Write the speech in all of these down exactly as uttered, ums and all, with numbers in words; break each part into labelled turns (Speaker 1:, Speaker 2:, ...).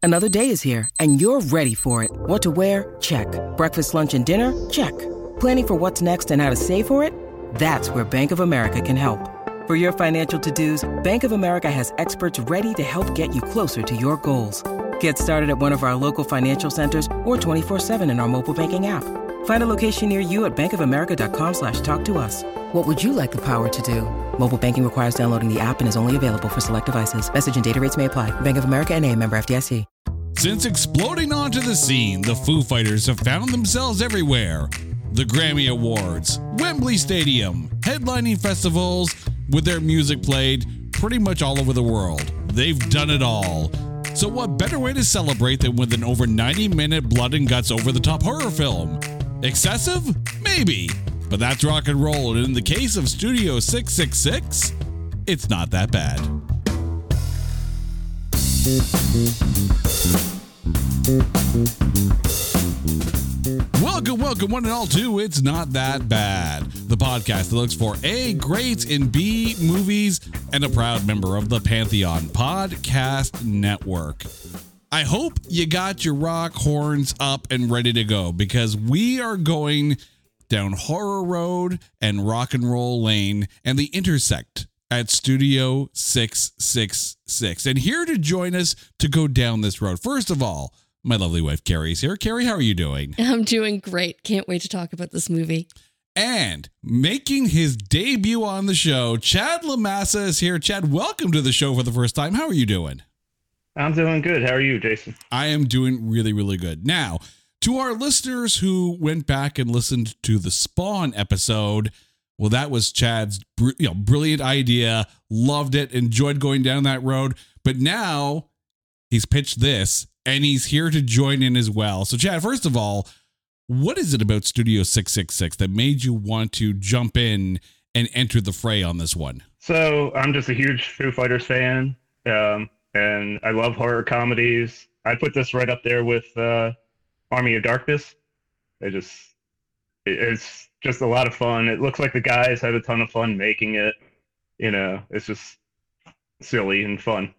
Speaker 1: Another day is here, and you're ready for it. What to wear? Check. Breakfast, lunch, and dinner? Check. Planning for what's next and how to save for it? That's where Bank of America can help. For your financial to-dos, Bank of America has experts ready to help get you closer to your goals. Get started at one of our local financial centers or twenty-four seven in our mobile banking app. Find a location near you at bankofamerica.com slash talk to us. What would you like the power to do? Mobile banking requires downloading the app and is only available for select devices. Message and data rates may apply. Bank of America N A, member F D I C.
Speaker 2: Since exploding onto the scene, the Foo Fighters have found themselves everywhere. The Grammy Awards, Wembley Stadium, headlining festivals with their music played pretty much all over the world. They've done it all. So what better way to celebrate than with an over ninety minute blood and guts over-the-top horror film? Excessive? Maybe. But that's rock and roll, and in the case of Studio six six six, it's not that bad. Welcome, welcome, one and all, to It's Not That Bad, the podcast that looks for A, greats, and B, movies, and a proud member of the Pantheon Podcast Network. I hope you got your rock horns up and ready to go, because we are going down Horror Road and Rock and Roll Lane and the intersect at Studio six six six. And here to join us to go down this road, first of all, my lovely wife, Carrie's here. Carrie, how are you doing?
Speaker 3: I'm doing great. Can't wait to talk about this movie.
Speaker 2: And making his debut on the show, Chad LaMassa is here. Chad, welcome to the show for the first time. How are you doing?
Speaker 4: I'm doing good. How are you, Jason?
Speaker 2: I am doing really, really good. Now, to our listeners who went back and listened to the Spawn episode, well, that was Chad's br- you know, brilliant idea. Loved it. Enjoyed going down that road. But now he's pitched this, and he's here to join in as well. So, Chad, first of all, what is it about Studio six six six that made you want to jump in and enter the fray on this one?
Speaker 4: So, I'm just a huge Foo Fighters fan, um, and I love horror comedies. I put this right up there with uh, Army of Darkness. It just, it, it's just a lot of fun. It looks like the guys had a ton of fun making it. You know, it's just silly and fun.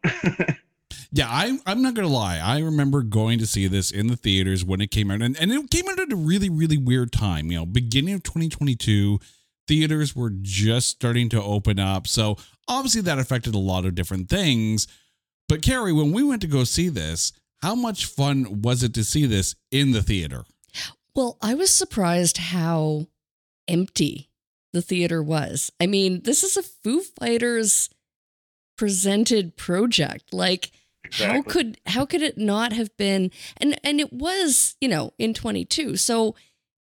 Speaker 2: Yeah, I, I'm not going to lie. I remember going to see this in the theaters when it came out, and, and it came out at a really, really weird time. You know, beginning of twenty twenty-two, theaters were just starting to open up. So obviously that affected a lot of different things. But Carrie, when we went to go see this, how much fun was it to see this in the theater?
Speaker 3: Well, I was surprised how empty the theater was. I mean, this is a Foo Fighters presented project. Like,
Speaker 4: Exactly.
Speaker 3: how could how could it not have been? And and it was, you know, in twenty-two. So,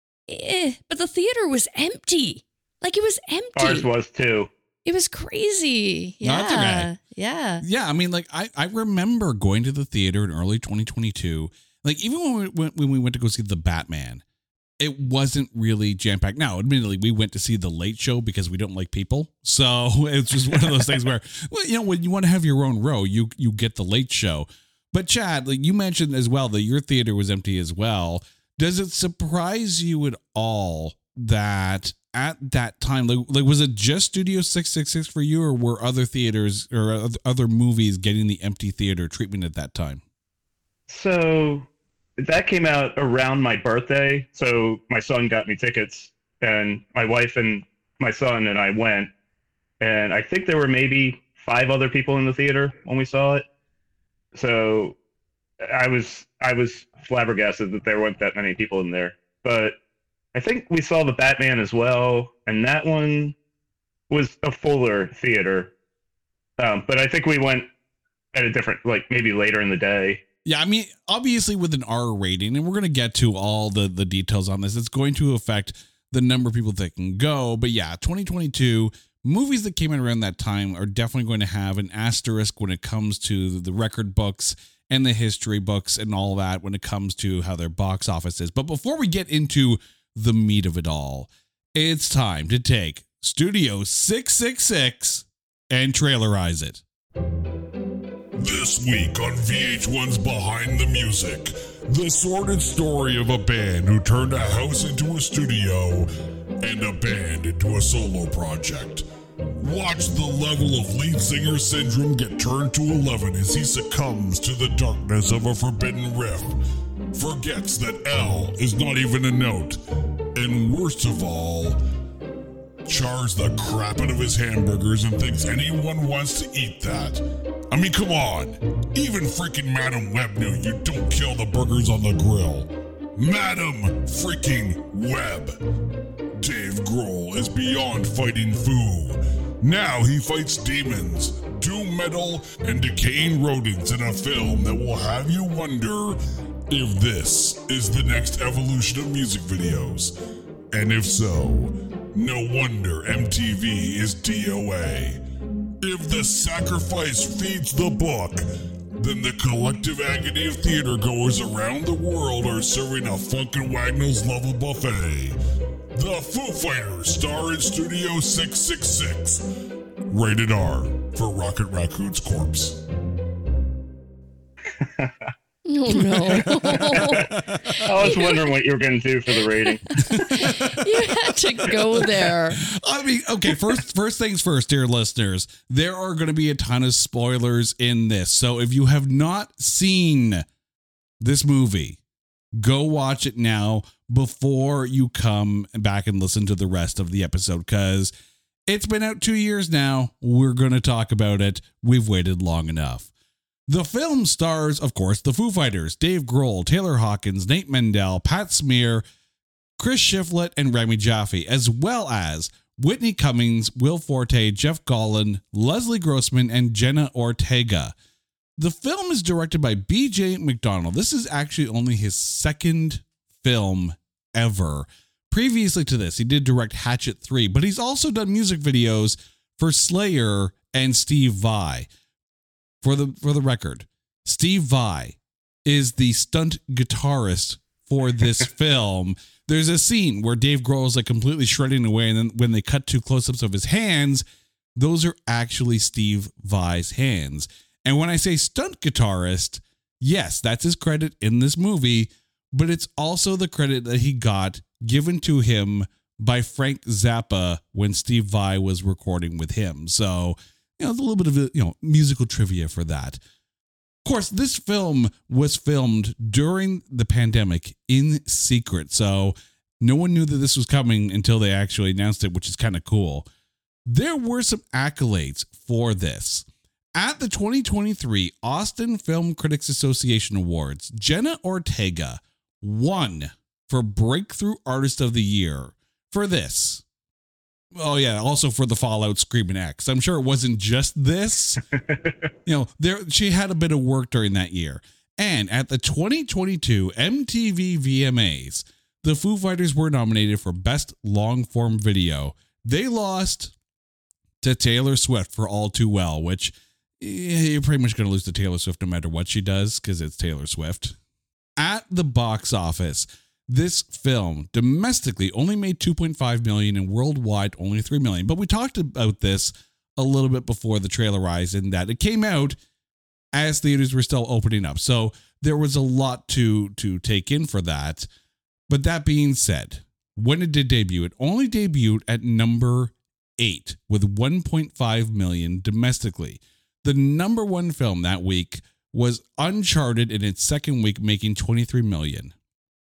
Speaker 3: eh, but the theater was empty. Like, it was empty.
Speaker 4: Ours was too.
Speaker 3: It was crazy. Yeah.
Speaker 2: No, that's okay.
Speaker 3: Yeah.
Speaker 2: Yeah, I mean, like, I, I remember going to the theater in early twenty twenty-two. Like, even when we went, when we went to go see The Batman, it wasn't really jam-packed. Now, admittedly, we went to see The Late Show because we don't like people. So it's just one of those things where, well, you know, when you want to have your own row, you you get The Late Show. But Chad, like you mentioned as well that your theater was empty as well. Does it surprise you at all that at that time, like, like was it just Studio six six six for you, or were other theaters or other movies getting the empty theater treatment at that time?
Speaker 4: So that came out around my birthday. So my son got me tickets, and my wife and my son and I went. And I think there were maybe five other people in the theater when we saw it. So I was I was flabbergasted that there weren't that many people in there. But I think we saw The Batman as well, and that one was a fuller theater. Um, but I think we went at a different, like maybe later in the day.
Speaker 2: Yeah, I mean, obviously with an R rating, and we're going to get to all the, the details on this, it's going to affect the number of people that can go. But yeah, twenty twenty-two, movies that came out around that time are definitely going to have an asterisk when it comes to the record books and the history books and all that when it comes to how their box office is. But before we get into the meat of it all, it's time to take Studio six six six and trailerize it.
Speaker 5: This week on V H one's Behind the Music, the sordid story of a band who turned a house into a studio and a band into a solo project. Watch the level of lead singer syndrome get turned to eleven as he succumbs to the darkness of a forbidden riff, forgets that L is not even a note, and worst of all, chars the crap out of his hamburgers and thinks anyone wants to eat that. I mean, come on. Even freaking Madam Web knew you don't kill the burgers on the grill. Madam freaking Web. Dave Grohl is beyond fighting Foo. Now he fights demons, doom metal, and decaying rodents in a film that will have you wonder if this is the next evolution of music videos. And if so, no wonder M T V is D O A. If the sacrifice feeds the book, then the collective agony of theater goers around the world are serving a Funkin' Wagnalls level buffet. The Foo Fighters star in Studio six six six. Rated R for Rocket Raccoon's corpse.
Speaker 3: Oh, no.
Speaker 4: I was wondering what you were going to do for the rating.
Speaker 3: You had to go there.
Speaker 2: I mean, okay, first first things first, dear listeners, there are going to be a ton of spoilers in this. So if you have not seen this movie, go watch it now before you come back and listen to the rest of the episode, because it's been out two years now. We're going to talk about it. We've waited long enough. The film stars, of course, the Foo Fighters, Dave Grohl, Taylor Hawkins, Nate Mendel, Pat Smear, Chris Shiflett, and Rami Jaffe, as well as Whitney Cummings, Will Forte, Jeff Gollin, Leslie Grossman, and Jenna Ortega. The film is directed by B J McDonald. This is actually only his second film ever. Previously to this, he did direct Hatchet three, but he's also done music videos for Slayer and Steve Vai. For the for the record, Steve Vai is the stunt guitarist for this film. There's a scene where Dave Grohl is like completely shredding away, and then when they cut to close-ups of his hands, those are actually Steve Vai's hands. And when I say stunt guitarist, yes, that's his credit in this movie, but it's also the credit that he got given to him by Frank Zappa when Steve Vai was recording with him. So, you know, a little bit of, you know, musical trivia for that. Of course, this film was filmed during the pandemic in secret, so no one knew that this was coming until they actually announced it, which is kind of cool. There were some accolades for this. At the twenty twenty-three Austin Film Critics Association Awards, Jenna Ortega won for Breakthrough Artist of the Year for this. Oh yeah, also for the Fallout Screaming X. I'm sure it wasn't just this. You know, there she had a bit of work during that year. And at the twenty twenty-two M T V V M As, the Foo Fighters were nominated for Best Long Form Video. They lost to Taylor Swift for All Too Well, which you're pretty much going to lose to Taylor Swift no matter what she does, because it's Taylor Swift. At the box office, this film domestically only made two point five million dollars and worldwide only three million dollars. But we talked about this a little bit before the trailerize, in that it came out as theaters were still opening up. So there was a lot to, to take in for that. But that being said, when it did debut, it only debuted at number eight with one point five million dollars domestically. The number one film that week was Uncharted in its second week, making twenty-three million dollars.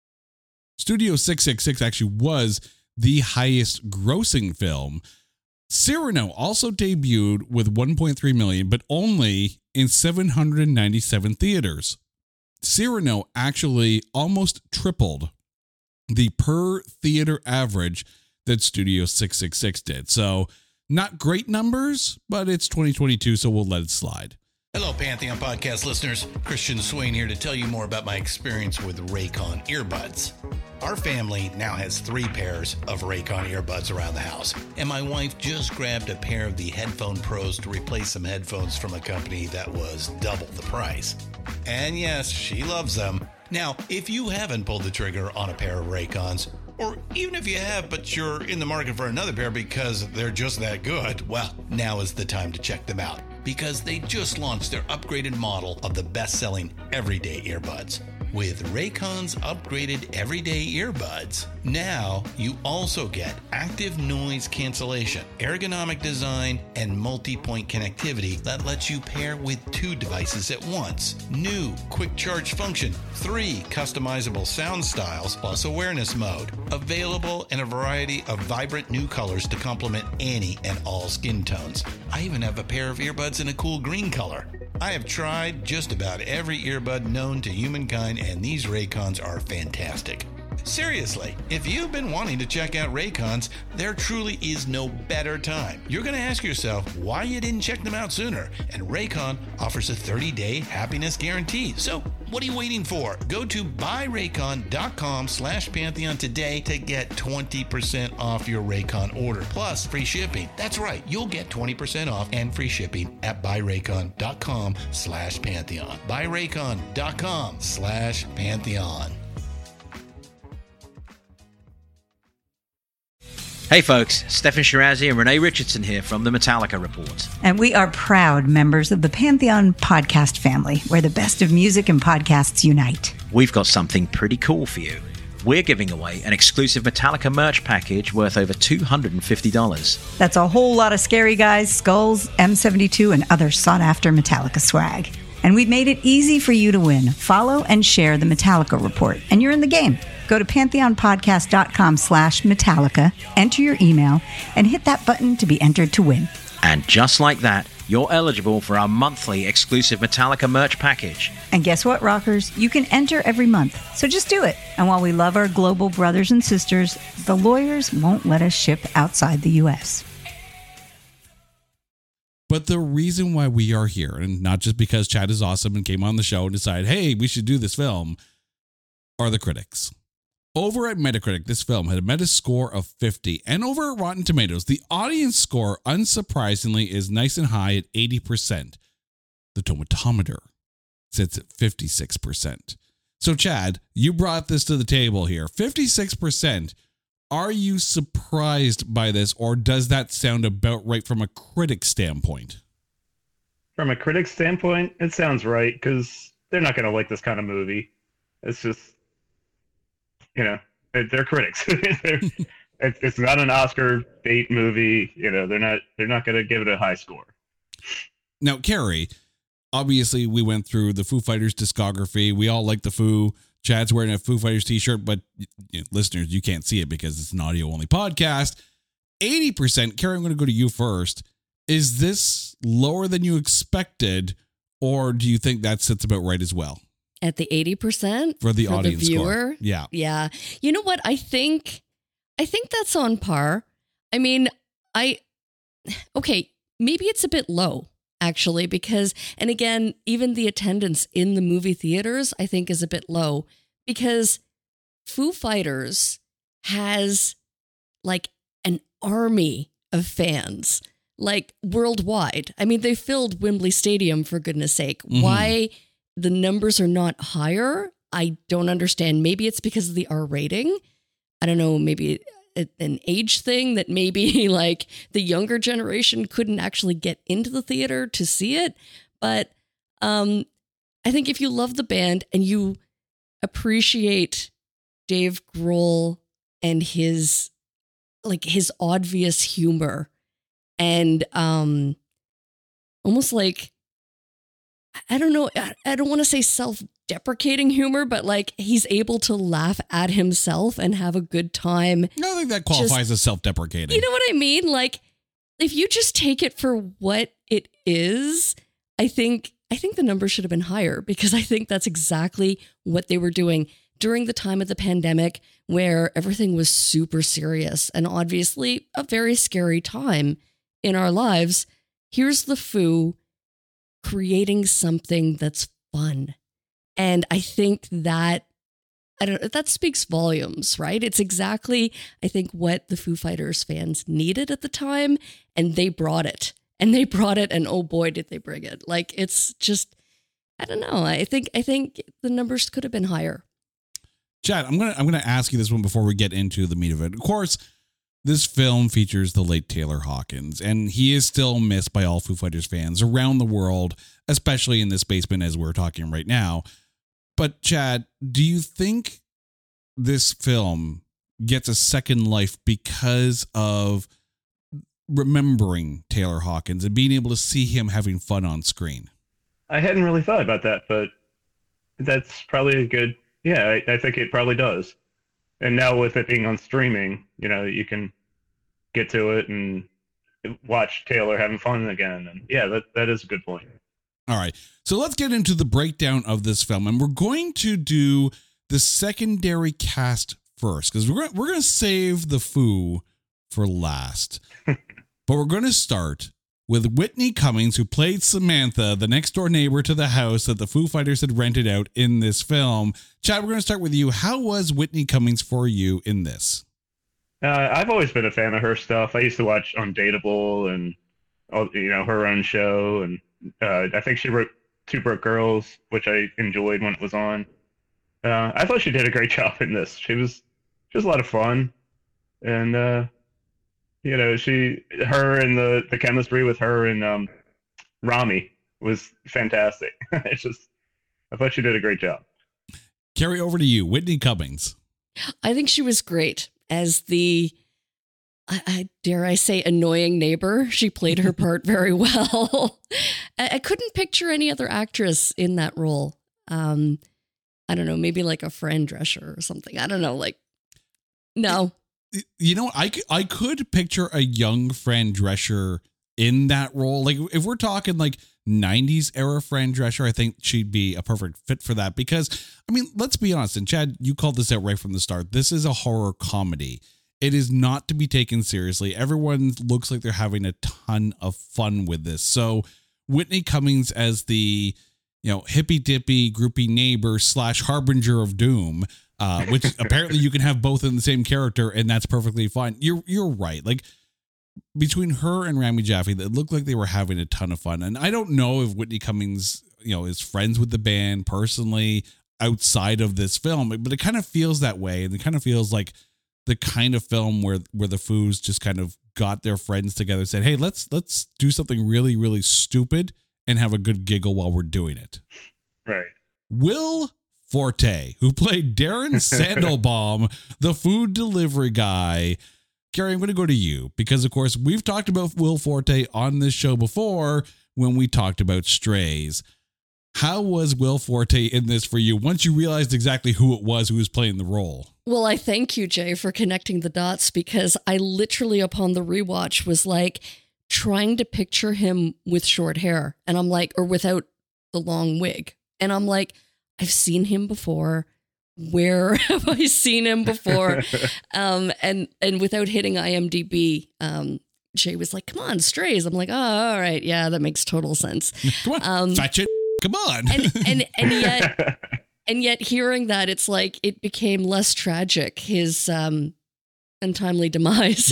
Speaker 2: Studio six six six actually was the highest grossing film. Cyrano also debuted with one point three million dollars, but only in seven hundred ninety-seven theaters. Cyrano actually almost tripled the per theater average that Studio six six six did. So not great numbers, but it's twenty twenty-two, so we'll let it slide.
Speaker 6: Hello, Pantheon Podcast listeners. Christian Swain here to tell you more about my experience with Raycon earbuds. Our family now has three pairs of Raycon earbuds around the house, and my wife just grabbed a pair of the Headphone Pros to replace some headphones from a company that was double the price. And yes, she loves them. Now, if you haven't pulled the trigger on a pair of Raycons, or even if you have, but you're in the market for another pair because they're just that good, well, now is the time to check them out, because they just launched their upgraded model of the best-selling everyday earbuds. With Raycon's upgraded everyday earbuds, now you also get active noise cancellation, ergonomic design, and multi-point connectivity that lets you pair with two devices at once. New quick charge function, three customizable sound styles, plus awareness mode. Available in a variety of vibrant new colors to complement any and all skin tones. I even have a pair of earbuds in a cool green color. I have tried just about every earbud known to humankind, and these Raycons are fantastic. Seriously, if you've been wanting to check out Raycons, there truly is no better time. You're going to ask yourself why you didn't check them out sooner, and Raycon offers a thirty-day happiness guarantee. So what are you waiting for? Go to buyraycon.com slash Pantheon today to get twenty percent off your Raycon order, plus free shipping. That's right, you'll get twenty percent off and free shipping at buyraycon.com slash Pantheon. buyraycon.com slash Pantheon.
Speaker 7: Hey folks, Stefan Shirazi and Renee Richardson here from the Metallica Report.
Speaker 8: And we are proud members of the Pantheon podcast family, where the best of music and podcasts unite.
Speaker 7: We've got something pretty cool for you. We're giving away an exclusive Metallica merch package worth over two hundred fifty dollars.
Speaker 8: That's a whole lot of Scary Guys, skulls, M seventy-two, and other sought-after Metallica swag. And we've made it easy for you to win. Follow and share the Metallica Report, and you're in the game. Go to pantheonpodcast.com slash Metallica, enter your email, and hit that button to be entered to win.
Speaker 7: And just like that, you're eligible for our monthly exclusive Metallica merch package.
Speaker 8: And guess what, rockers? You can enter every month, so just do it. And while we love our global brothers and sisters, the lawyers won't let us ship outside the U S.
Speaker 2: But the reason why we are here, and not just because Chad is awesome and came on the show and decided, hey, we should do this film, are the critics. Over at Metacritic, this film had a Metascore of fifty, and over at Rotten Tomatoes, the audience score, unsurprisingly, is nice and high at eighty percent. The tomatometer sits at fifty-six percent. So, Chad, you brought this to the table here. fifty-six percent. Are you surprised by this, or does that sound about right from a critic standpoint?
Speaker 4: From a critic standpoint, it sounds right, because they're not going to like this kind of movie. It's just, you know, they're critics. they're, it's not an Oscar bait movie. You know, they're not they're not going to give it a high score.
Speaker 2: Now, Carrie, obviously we went through the Foo Fighters discography. We all like the Foo. Chad's wearing a Foo Fighters t-shirt, but you know, listeners, you can't see it because it's an audio-only podcast. eighty percent, Carrie, I'm going to go to you first. Is this lower than you expected, or do you think that sits about right as well?
Speaker 3: At the eighty percent?
Speaker 2: For the
Speaker 3: for
Speaker 2: audience
Speaker 3: the viewer?
Speaker 2: score. Yeah.
Speaker 3: Yeah. You know what? I think, I think that's on par. I mean, I, okay, maybe it's a bit low, actually, because, and again, even the attendance in the movie theaters, I think is a bit low, because Foo Fighters has like an army of fans, like worldwide. I mean, they filled Wembley Stadium, for goodness sake. Mm-hmm. Why the numbers are not higher, I don't understand. Maybe it's because of the R rating. I don't know, maybe an age thing that maybe like the younger generation couldn't actually get into the theater to see it. But um, I think if you love the band and you appreciate Dave Grohl and his like his obvious humor and um, almost like, I don't know, I don't want to say self-deprecating humor, but like he's able to laugh at himself and have a good time.
Speaker 2: I don't think that qualifies just, as self-deprecating.
Speaker 3: You know what I mean? Like if you just take it for what it is, I think I think the number should have been higher, because I think that's exactly what they were doing during the time of the pandemic, where everything was super serious and obviously a very scary time in our lives. Here's the Foo creating something that's fun. And I think that, I don't know, that speaks volumes, right? It's exactly, I think, what the Foo Fighters fans needed at the time, and they brought it. And they brought it, and oh boy, did they bring it. Like, it's just, I don't know. I think I think the numbers could have been higher.
Speaker 2: Chad, I'm gonna I'm gonna ask you this one before we get into the meat of it. Of course, this film features the late Taylor Hawkins, and he is still missed by all Foo Fighters fans around the world, especially in this basement as we're talking right now. But Chad, do you think this film gets a second life because of remembering Taylor Hawkins and being able to see him having fun on screen?
Speaker 4: I hadn't really thought about that, but that's probably a good, yeah, I, I think it probably does. And now with it being on streaming, you know, you can get to it and watch Taylor having fun again. And yeah, that, that is a good point.
Speaker 2: All right. So let's get into the breakdown of this film. And we're going to do the secondary cast first, because we're, we're going to save the foo for last. But we're going to start with Whitney Cummings, who played Samantha, the next door neighbor to the house that the Foo Fighters had rented out in this film. Chad, we're going to start with you. How was Whitney Cummings for you in this?
Speaker 4: Uh, I've always been a fan of her stuff. I used to watch Undateable and, you know, her own show. And uh, I think she wrote Two Broke Girls, which I enjoyed when it was on. Uh, I thought she did a great job in this. She was, she was a lot of fun. And, uh, you know, she, her and the, the chemistry with her and um, Rami was fantastic. It's just, I thought she did a great job.
Speaker 2: Carrie, over to you. Whitney Cummings.
Speaker 3: I think she was great as the, I, I dare I say, annoying neighbor. She played her part very well. I, I couldn't picture any other actress in that role. Um, I don't know, maybe like a Fran Drescher or something. I don't know, like, no.
Speaker 2: You know, I, I could picture a young Fran Drescher in that role. Like, if we're talking like nineties era Fran Drescher, I think she'd be a perfect fit for that. Because, I mean, let's be honest, and Chad, you called this out right from the start. This is a horror comedy. It is not to be taken seriously. Everyone looks like they're having a ton of fun with this. So Whitney Cummings as the, you know, hippy dippy groupie neighbor slash harbinger of doom, uh, which apparently you can have both in the same character, and that's perfectly fine. You're you're right. Like, between her and Rami Jaffe, it looked like they were having a ton of fun. And I don't know if Whitney Cummings, you know, is friends with the band personally outside of this film, but it kind of feels that way. And it kind of feels like the kind of film where where the Foos just kind of got their friends together and said, hey, let's let's do something really, really stupid and have a good giggle while we're doing it.
Speaker 4: Right.
Speaker 2: Will Forte, who played Darren Sandelbaum, the food delivery guy. Gary, I'm going to go to you because, of course, we've talked about Will Forte on this show before when we talked about Strays. How was Will Forte in this for you once you realized exactly who it was who was playing the role?
Speaker 3: Well, I thank you, Jay, for connecting the dots, because I literally, upon the rewatch, was like trying to picture him with short hair. And I'm like, or without the long wig. And I'm like, I've seen him before. Where have I seen him before? um, and and without hitting I M D B, um, Jay was like, come on, Strays. I'm like, oh, all right. Yeah, that makes total sense.
Speaker 2: Come on, um, fetch it. Come on.
Speaker 3: and, and, and yet, and yet hearing that, it's like, it became less tragic, his um, untimely demise.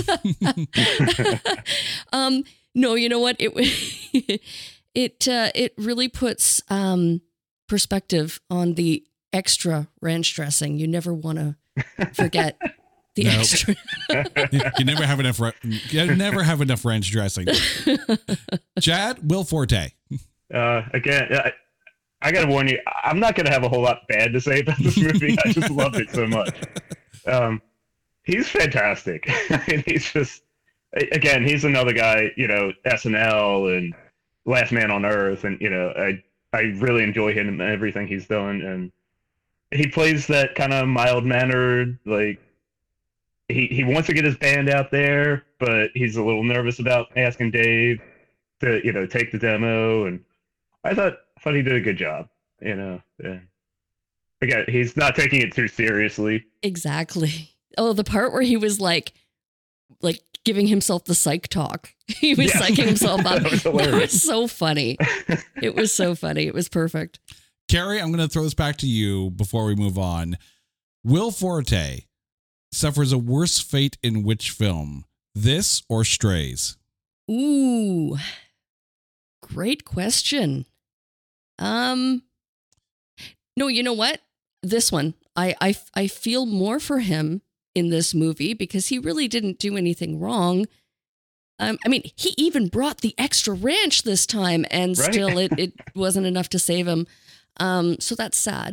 Speaker 3: um, no, you know what? It, it, uh, it really puts um, perspective on the extra ranch dressing. You never want to forget the nope. extra.
Speaker 2: You never have enough. You never have enough ranch dressing. Chad, Will Forte.
Speaker 4: Uh, again, I, I got to warn you. I'm not going to have a whole lot bad to say about this movie. I just loved it so much. Um, he's fantastic. I mean, he's just, again, he's another guy. You know, S N L and Last Man on Earth, and you know, I I really enjoy him and everything he's done, and he plays that kind of mild-mannered, like, he, he wants to get his band out there, but he's a little nervous about asking Dave to, you know, take the demo. And I thought, I thought he did a good job, you know. Yeah. Again, he's not taking it too seriously.
Speaker 3: Exactly. Oh, the part where he was like, like giving himself the psych talk. He was
Speaker 4: yes.
Speaker 3: psyching himself up.
Speaker 4: That was
Speaker 3: hilarious. That was so funny. It was so funny. It was perfect.
Speaker 2: Carrie, I'm going to throw this back to you before we move on. Will Forte suffers a worse fate in which film? This or Strays?
Speaker 3: Ooh, great question. Um, no, you know what? This one, I, I, I feel more for him in this movie because he really didn't do anything wrong. Um, I mean, he even brought the extra ranch this time, and
Speaker 4: right?
Speaker 3: still it, it wasn't enough to save him. Um, so that's sad.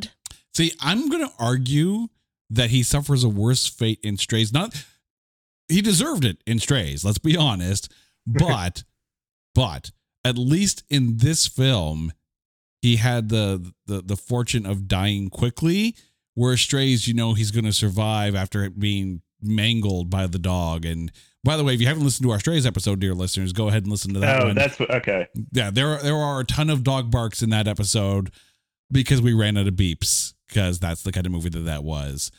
Speaker 2: See, I'm going to argue that he suffers a worse fate in Strays. Not, he deserved it in Strays, let's be honest. But, but at least in this film, he had the, the, the fortune of dying quickly, where Strays, you know, he's going to survive after it being mangled by the dog. And by the way, if you haven't listened to our Strays episode, dear listeners, go ahead and listen to that
Speaker 4: oh,
Speaker 2: one.
Speaker 4: that's okay.
Speaker 2: Yeah, there are, there are a ton of dog barks in that episode because we ran out of beeps, because that's the kind of movie that that was.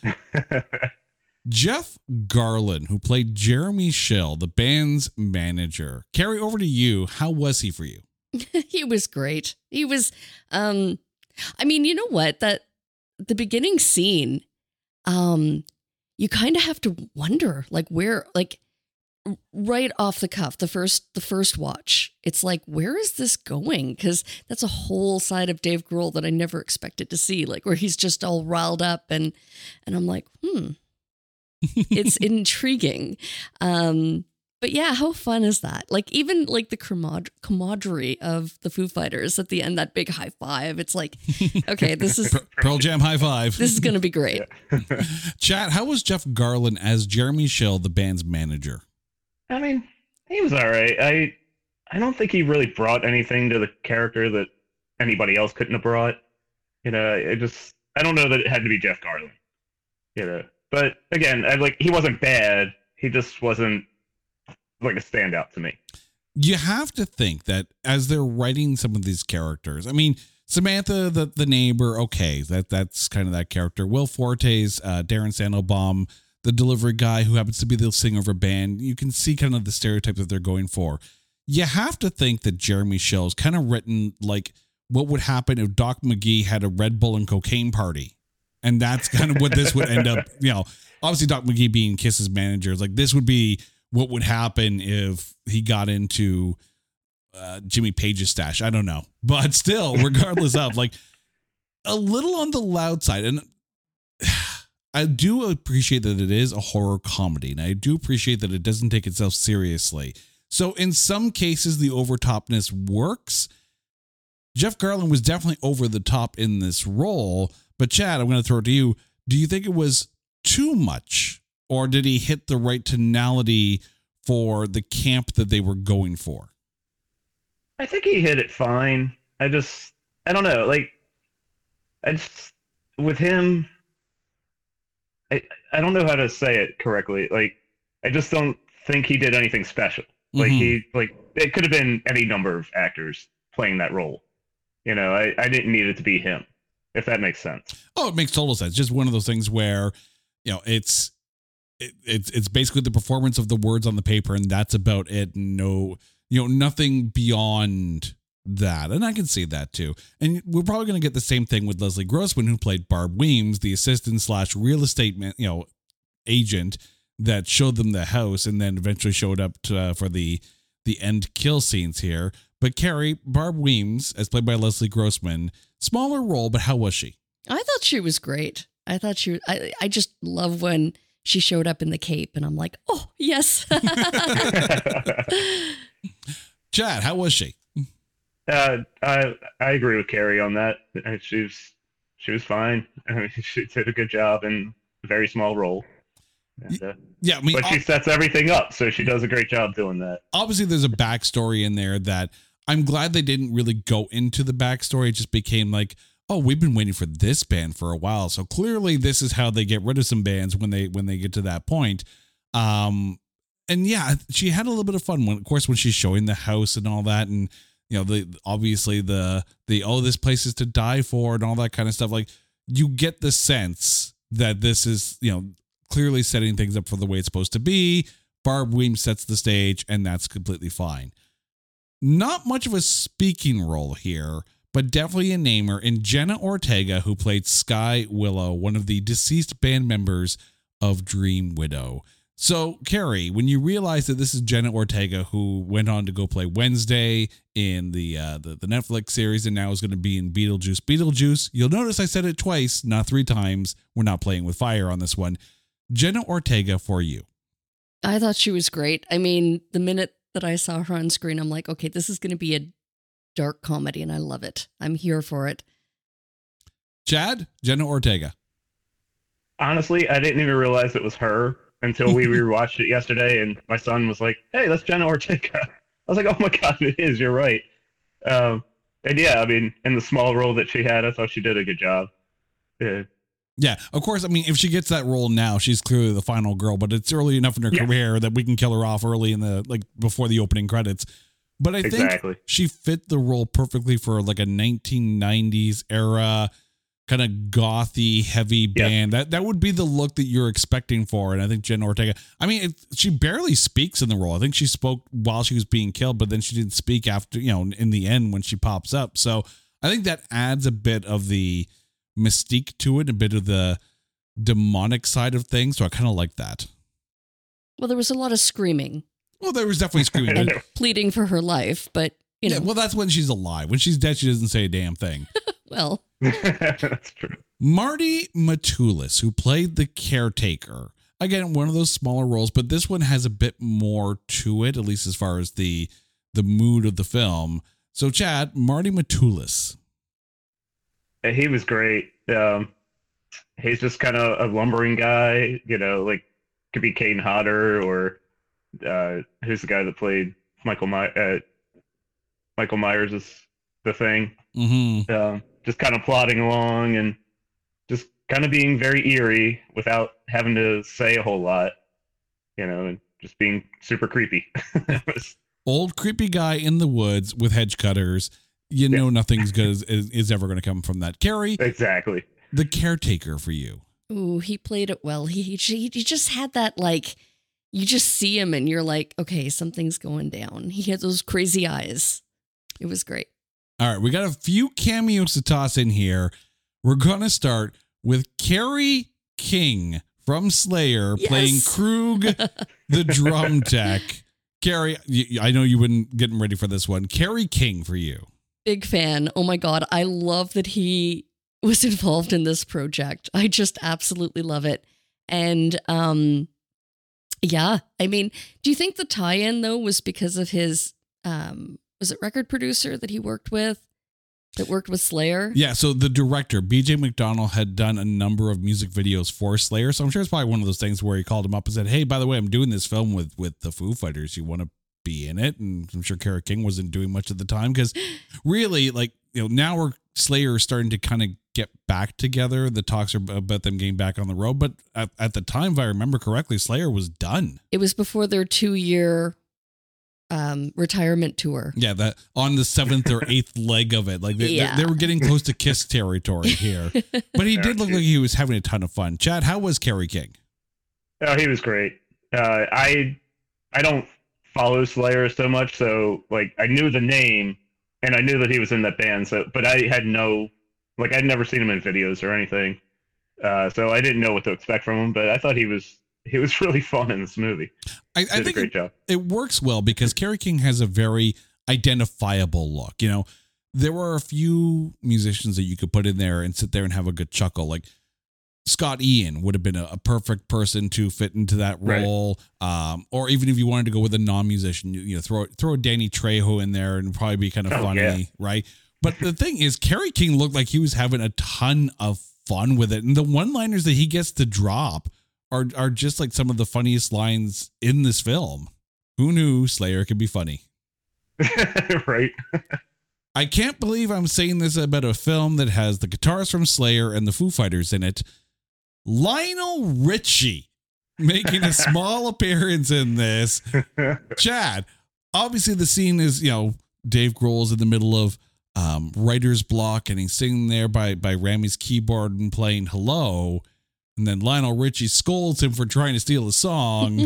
Speaker 2: Jeff Garlin, who played Jeremy Schill, the band's manager. Carrie, over to you. How was he for you?
Speaker 3: He was great. He was, um, I mean, you know what? That the beginning scene, um, you kind of have to wonder, like, where, like, right off the cuff, the first, the first watch, it's like, where is this going? Because that's a whole side of Dave Grohl that I never expected to see, like, where he's just all riled up, and and I'm like, hmm, it's intriguing. Um, but yeah, how fun is that? Like, even like the camad- camaraderie of the Foo Fighters at the end, that big high five. It's like, okay, this is
Speaker 2: Pearl Jam high five.
Speaker 3: This is going to be great.
Speaker 2: Chat, how was Jeff Garlin as Jeremy Schill, the band's manager?
Speaker 4: I mean, he was all right. I I don't think he really brought anything to the character that anybody else couldn't have brought. You know, it just, I don't know that it had to be Jeff Garlin. You know, but again, I like, he wasn't bad. He just wasn't like a standout to me.
Speaker 2: You have to think that as they're writing some of these characters, I mean, Samantha, the, the neighbor, okay, that that's kind of that character. Will Forte's uh, Darren Sandelbaum, the delivery guy who happens to be the singer of a band. You can see kind of the stereotypes that they're going for. You have to think that Jeremy Schill is kind of written like what would happen if Doc McGee had a Red Bull and cocaine party. And that's kind of what this would end up, you know, obviously Doc McGee being Kiss's manager, like this would be what would happen if he got into uh, Jimmy Page's stash. I don't know. But still, regardless of, like, a little on the loud side. And I do appreciate that it is a horror comedy, and I do appreciate that it doesn't take itself seriously. So in some cases, the overtopness works. Jeff Garlin was definitely over the top in this role, but Chad, I'm going to throw it to you. Do you think it was too much, or did he hit the right tonality for the camp that they were going for?
Speaker 4: I think he hit it fine. I just, I don't know, like, I just, with him, I, I don't know how to say it correctly. Like, I just don't think he did anything special. Like, mm-hmm. he, like, it could have been any number of actors playing that role. You know, I, I didn't need it to be him, if that makes sense.
Speaker 2: Oh, it makes total sense. Just one of those things where, you know, it's, it, it's, it's basically the performance of the words on the paper, and that's about it. No, you know, nothing beyond that. And I can see that too. And we're probably going to get the same thing with Leslie Grossman, who played Barb Weems, the assistant slash real estate, you know, agent that showed them the house and then eventually showed up to, uh, for the, the end kill scenes here. But Carrie, Barb Weems, as played by Leslie Grossman, smaller role, but how was she?
Speaker 3: I thought she was great. I thought she was, I, I just love when she showed up in the cape and I'm like, oh, yes.
Speaker 2: Chad, how was she?
Speaker 4: Uh, I I agree with Carrie on that. She was she was fine. I mean, she did a good job in a very small role. And, uh,
Speaker 2: yeah, I mean,
Speaker 4: but she sets everything up, so she does a great job doing that.
Speaker 2: Obviously, there's a backstory in there that I'm glad they didn't really go into the backstory. It just became like, oh, we've been waiting for this band for a while, so clearly this is how they get rid of some bands when they when they get to that point. Um, and yeah, she had a little bit of fun when, of course, when she's showing the house and all that, and you know, the obviously the the oh, this place is to die for and all that kind of stuff. Like, you get the sense that this is, you know, clearly setting things up for the way it's supposed to be. Barb Weems sets the stage, and that's completely fine. Not much of a speaking role here, but definitely a namer in Jenna Ortega, who played Sky Willow, one of the deceased band members of Dream Widow. So, Carrie, when you realize that this is Jenna Ortega, who went on to go play Wednesday in the uh, the, the Netflix series and now is going to be in Beetlejuice, Beetlejuice, you'll notice I said it twice, not three times. We're not playing with fire on this one. Jenna Ortega for you.
Speaker 3: I thought she was great. I mean, the minute that I saw her on screen, I'm like, okay, this is going to be a dark comedy, and I love it. I'm here for it.
Speaker 2: Chad, Jenna Ortega.
Speaker 4: Honestly, I didn't even realize it was her until we rewatched it yesterday, and my son was like, "Hey, that's Jenna Ortega." I was like, "Oh my god, it is! You're right." Um, and yeah, I mean, in the small role that she had, I thought she did a good job. Yeah.
Speaker 2: Yeah, of course. I mean, if she gets that role now, she's clearly the final girl. But it's early enough in her
Speaker 4: Yeah.
Speaker 2: career that we can kill her off early in the like before the opening credits. But I
Speaker 4: Exactly.
Speaker 2: think she fit the role perfectly for like a nineteen nineties era kind of gothy heavy
Speaker 4: Yeah.
Speaker 2: band. That that would be the look that you're expecting for. And I think Jenna Ortega, I mean, it, she barely speaks in the role. I think she spoke while she was being killed, but then she didn't speak after, you know, in the end when she pops up. So I think that adds a bit of the mystique to it, a bit of the demonic side of things. So I kind of like that.
Speaker 3: Well, there was a lot of screaming,
Speaker 2: Well, there was definitely screaming.
Speaker 3: and pleading for her life, but you know,
Speaker 2: Yeah, well, that's when she's alive. When she's dead, she doesn't say a damn thing.
Speaker 3: well,
Speaker 4: That's true.
Speaker 2: Marty Matulis, who played the caretaker. Again, one of those smaller roles, but this one has a bit more to it, at least as far as the the mood of the film. So, Chad, Marty Matulis.
Speaker 4: He was great. Um, he's just kind of a lumbering guy, you know, like could be Kane Hodder or uh, who's the guy that played Michael My- uh, Michael Myers is the Thing.
Speaker 2: Mm-hmm.
Speaker 4: Um, just kind of plodding along and just kind of being very eerie without having to say a whole lot, you know, and just being super creepy. It was-
Speaker 2: Old creepy guy in the woods with hedge cutters. You know,
Speaker 4: Yeah.
Speaker 2: nothing's good is, is, is ever going to come from that. Carrie,
Speaker 4: exactly.
Speaker 2: the caretaker for you.
Speaker 3: ooh, he played it well. He he he just had that, like, you just see him and you're like, okay, something's going down. He had those crazy eyes. It was great.
Speaker 2: All right, we got a few cameos to toss in here. We're going to start with Carrie King from Slayer
Speaker 3: Yes.
Speaker 2: playing Krug, the drum tech. Carrie, y- I know you've been getting ready for this one. Carrie King for you.
Speaker 3: Big fan. Oh my God. I love that he was involved in this project. I just absolutely love it. And um, yeah, I mean, do you think the tie-in though was because of his, um, was it record producer that he worked with, that worked with Slayer?
Speaker 2: Yeah, so the director, B J McDonnell, had done a number of music videos for Slayer. So I'm sure it's probably one of those things where he called him up and said, hey, by the way, I'm doing this film with, with the Foo Fighters. You want to be in it? And I'm sure Carrie King wasn't doing much at the time because really, like, you know, now we're Slayer is starting to kind of get back together. The talks are about them getting back on the road. But at, at the time, if I remember correctly, Slayer was done.
Speaker 3: It was before their two-year um, retirement tour.
Speaker 2: Yeah, that on the seventh or eighth leg of it. Like they,
Speaker 3: Yeah.
Speaker 2: they, they were getting close to Kiss territory here. But he did look like he was having a ton of fun. Chad, how was Carrie King?
Speaker 4: Oh, he was great. Uh, I I don't follow Slayer so much, so like I knew the name and I knew that he was in that band. So, but I had no like I'd never seen him in videos or anything, uh, so I didn't know what to expect from him. But I thought he was he was really fun in this movie.
Speaker 2: I, I
Speaker 4: Did a
Speaker 2: think
Speaker 4: great
Speaker 2: it,
Speaker 4: job.
Speaker 2: it works well because Carrie King has a very identifiable look. You know, there were a few musicians that you could put in there and sit there and have a good chuckle. Like Scott Ian would have been a, a perfect person to fit into that role. Right. Um, or even if you wanted to go with a non-musician, you, you know, throw throw Danny Trejo in there and probably be kind of
Speaker 4: Oh,
Speaker 2: funny,
Speaker 4: yeah.
Speaker 2: right? But the thing is, Carrie King looked like he was having a ton of fun with it, and the one-liners that he gets to drop are are just like some of the funniest lines in this film. Who knew Slayer could be funny?
Speaker 4: Right.
Speaker 2: I can't believe I'm saying this about a film that has the guitars from Slayer and the Foo Fighters in it. Lionel Richie making a small appearance in this. Chad, obviously the scene is, you know, Dave Grohl's in the middle of um, writer's block and he's sitting there by, by Rami's keyboard and playing Hello. And then Lionel Richie scolds him for trying to steal a song.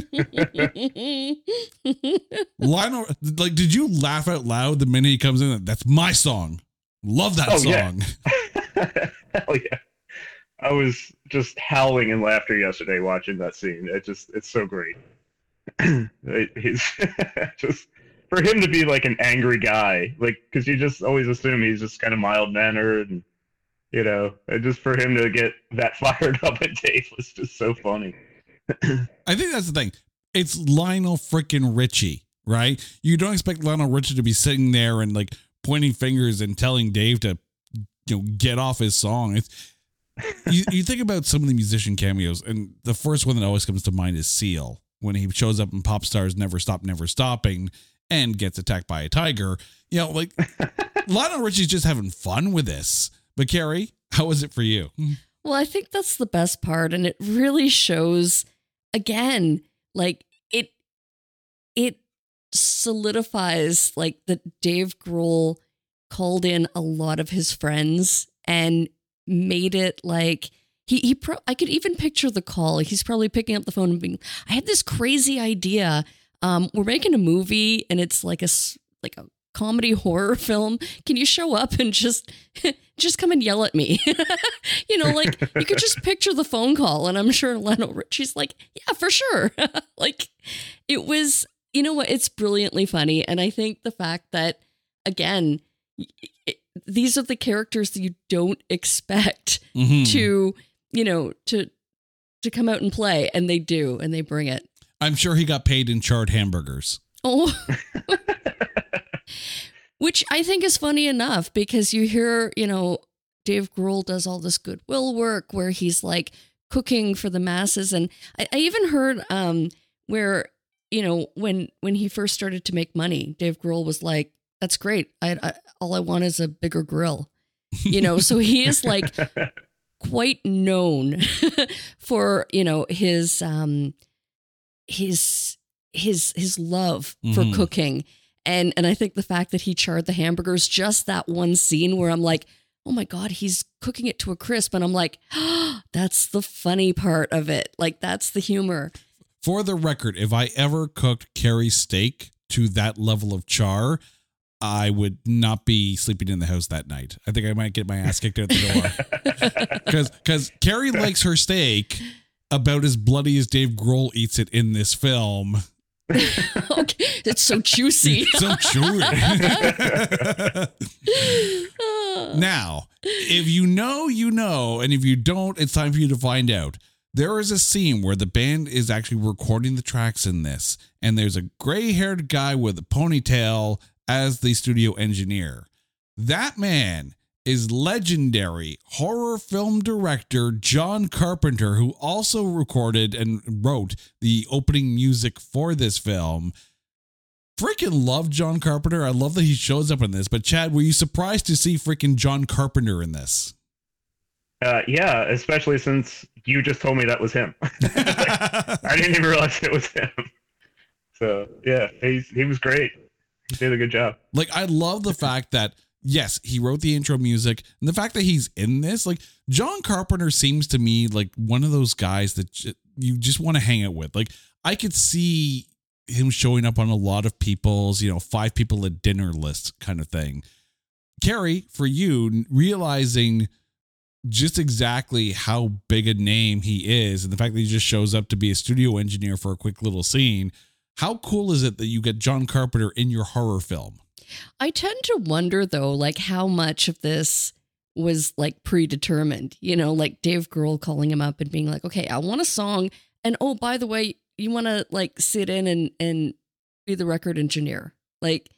Speaker 2: Lionel, like, did you laugh out loud the minute he comes in? That's my song. Love that
Speaker 4: Oh,
Speaker 2: song.
Speaker 4: yeah. Hell yeah. I was just howling in laughter yesterday watching that scene. It just, it's so great. It- He's just, for him to be like an angry guy, like, because you just always assume he's just kind of mild mannered, and you know, and just for him to get that fired up at Dave was just so funny.
Speaker 2: I think that's the thing. It's Lionel freaking Richie, right? You don't expect Lionel Richie to be sitting there and like pointing fingers and telling Dave to you know, get off his song. It's, you, you think about some of the musician cameos, and the first one that always comes to mind is Seal, when he shows up in Pop Stars Never Stop, Never Stopping and gets attacked by a tiger. You know, like Lionel Richie's just having fun with this. But Carrie, how was it for you?
Speaker 3: Well, I think that's the best part. And it really shows, again, like it, it solidifies like that Dave Grohl called in a lot of his friends and made it like he, he pro- I could even picture the call. He's probably picking up the phone and being, I had this crazy idea. Um, we're making a movie and it's like a, like a comedy horror film. Can you show up and just, just come and yell at me? You know, like you could just picture the phone call, and I'm sure Lionel Richie's like, yeah, for sure. Like it was, you know what? It's brilliantly funny. And I think the fact that, again, it, these are the characters that you don't expect mm-hmm. to, you know, to, to come out and play, and they do, and they bring it.
Speaker 2: I'm sure he got paid in charred hamburgers.
Speaker 3: Oh, which I think is funny enough, because you hear, you know, Dave Grohl does all this goodwill work where he's like cooking for the masses. And I, I even heard um, where, you know, when, when he first started to make money, Dave Grohl was like, that's great. I, I all I want is a bigger grill, you know? So he is like quite known for, you know, his, um, his, his, his love for mm-hmm. cooking. And, and I think the fact that he charred the hamburgers, just that one scene where I'm like, oh my God, he's cooking it to a crisp. And I'm like, oh, that's the funny part of it. Like, that's the humor.
Speaker 2: For the record, if I ever cooked Carrie's steak to that level of char, I would not be sleeping in the house that night. I think I might get my ass kicked out the door. Because because Carrie likes her steak about as bloody as Dave Grohl eats it in this film.
Speaker 3: Okay, it's so juicy.
Speaker 2: So chewy. Now, if you know, you know, and if you don't, it's time for you to find out. There is a scene where the band is actually recording the tracks in this, and there's a gray-haired guy with a ponytail as the studio engineer. That man is legendary horror film director John Carpenter, who also recorded and wrote the opening music for this film. Freaking love John Carpenter. I love that he shows up in this. But Chad, were you surprised to see freaking John Carpenter in this?
Speaker 4: Uh, yeah, especially since you just told me that was him. Like, I didn't even realize it was him. So yeah, he's, he was great. He did a good job.
Speaker 2: Like, I love the fact that, yes, he wrote the intro music, and the fact that he's in this, like, John Carpenter seems to me like one of those guys that j- you just want to hang out with. Like, I could see him showing up on a lot of people's, you know, five people at dinner list kind of thing. Carrie, for you, realizing just exactly how big a name he is, and the fact that he just shows up to be a studio engineer for a quick little scene, how cool is it that you get John Carpenter in your horror film?
Speaker 3: I tend to wonder, though, like how much of this was like predetermined, you know, like Dave Grohl calling him up and being like, okay, I want a song. And oh, by the way, you want to like sit in and, and be the record engineer. Like,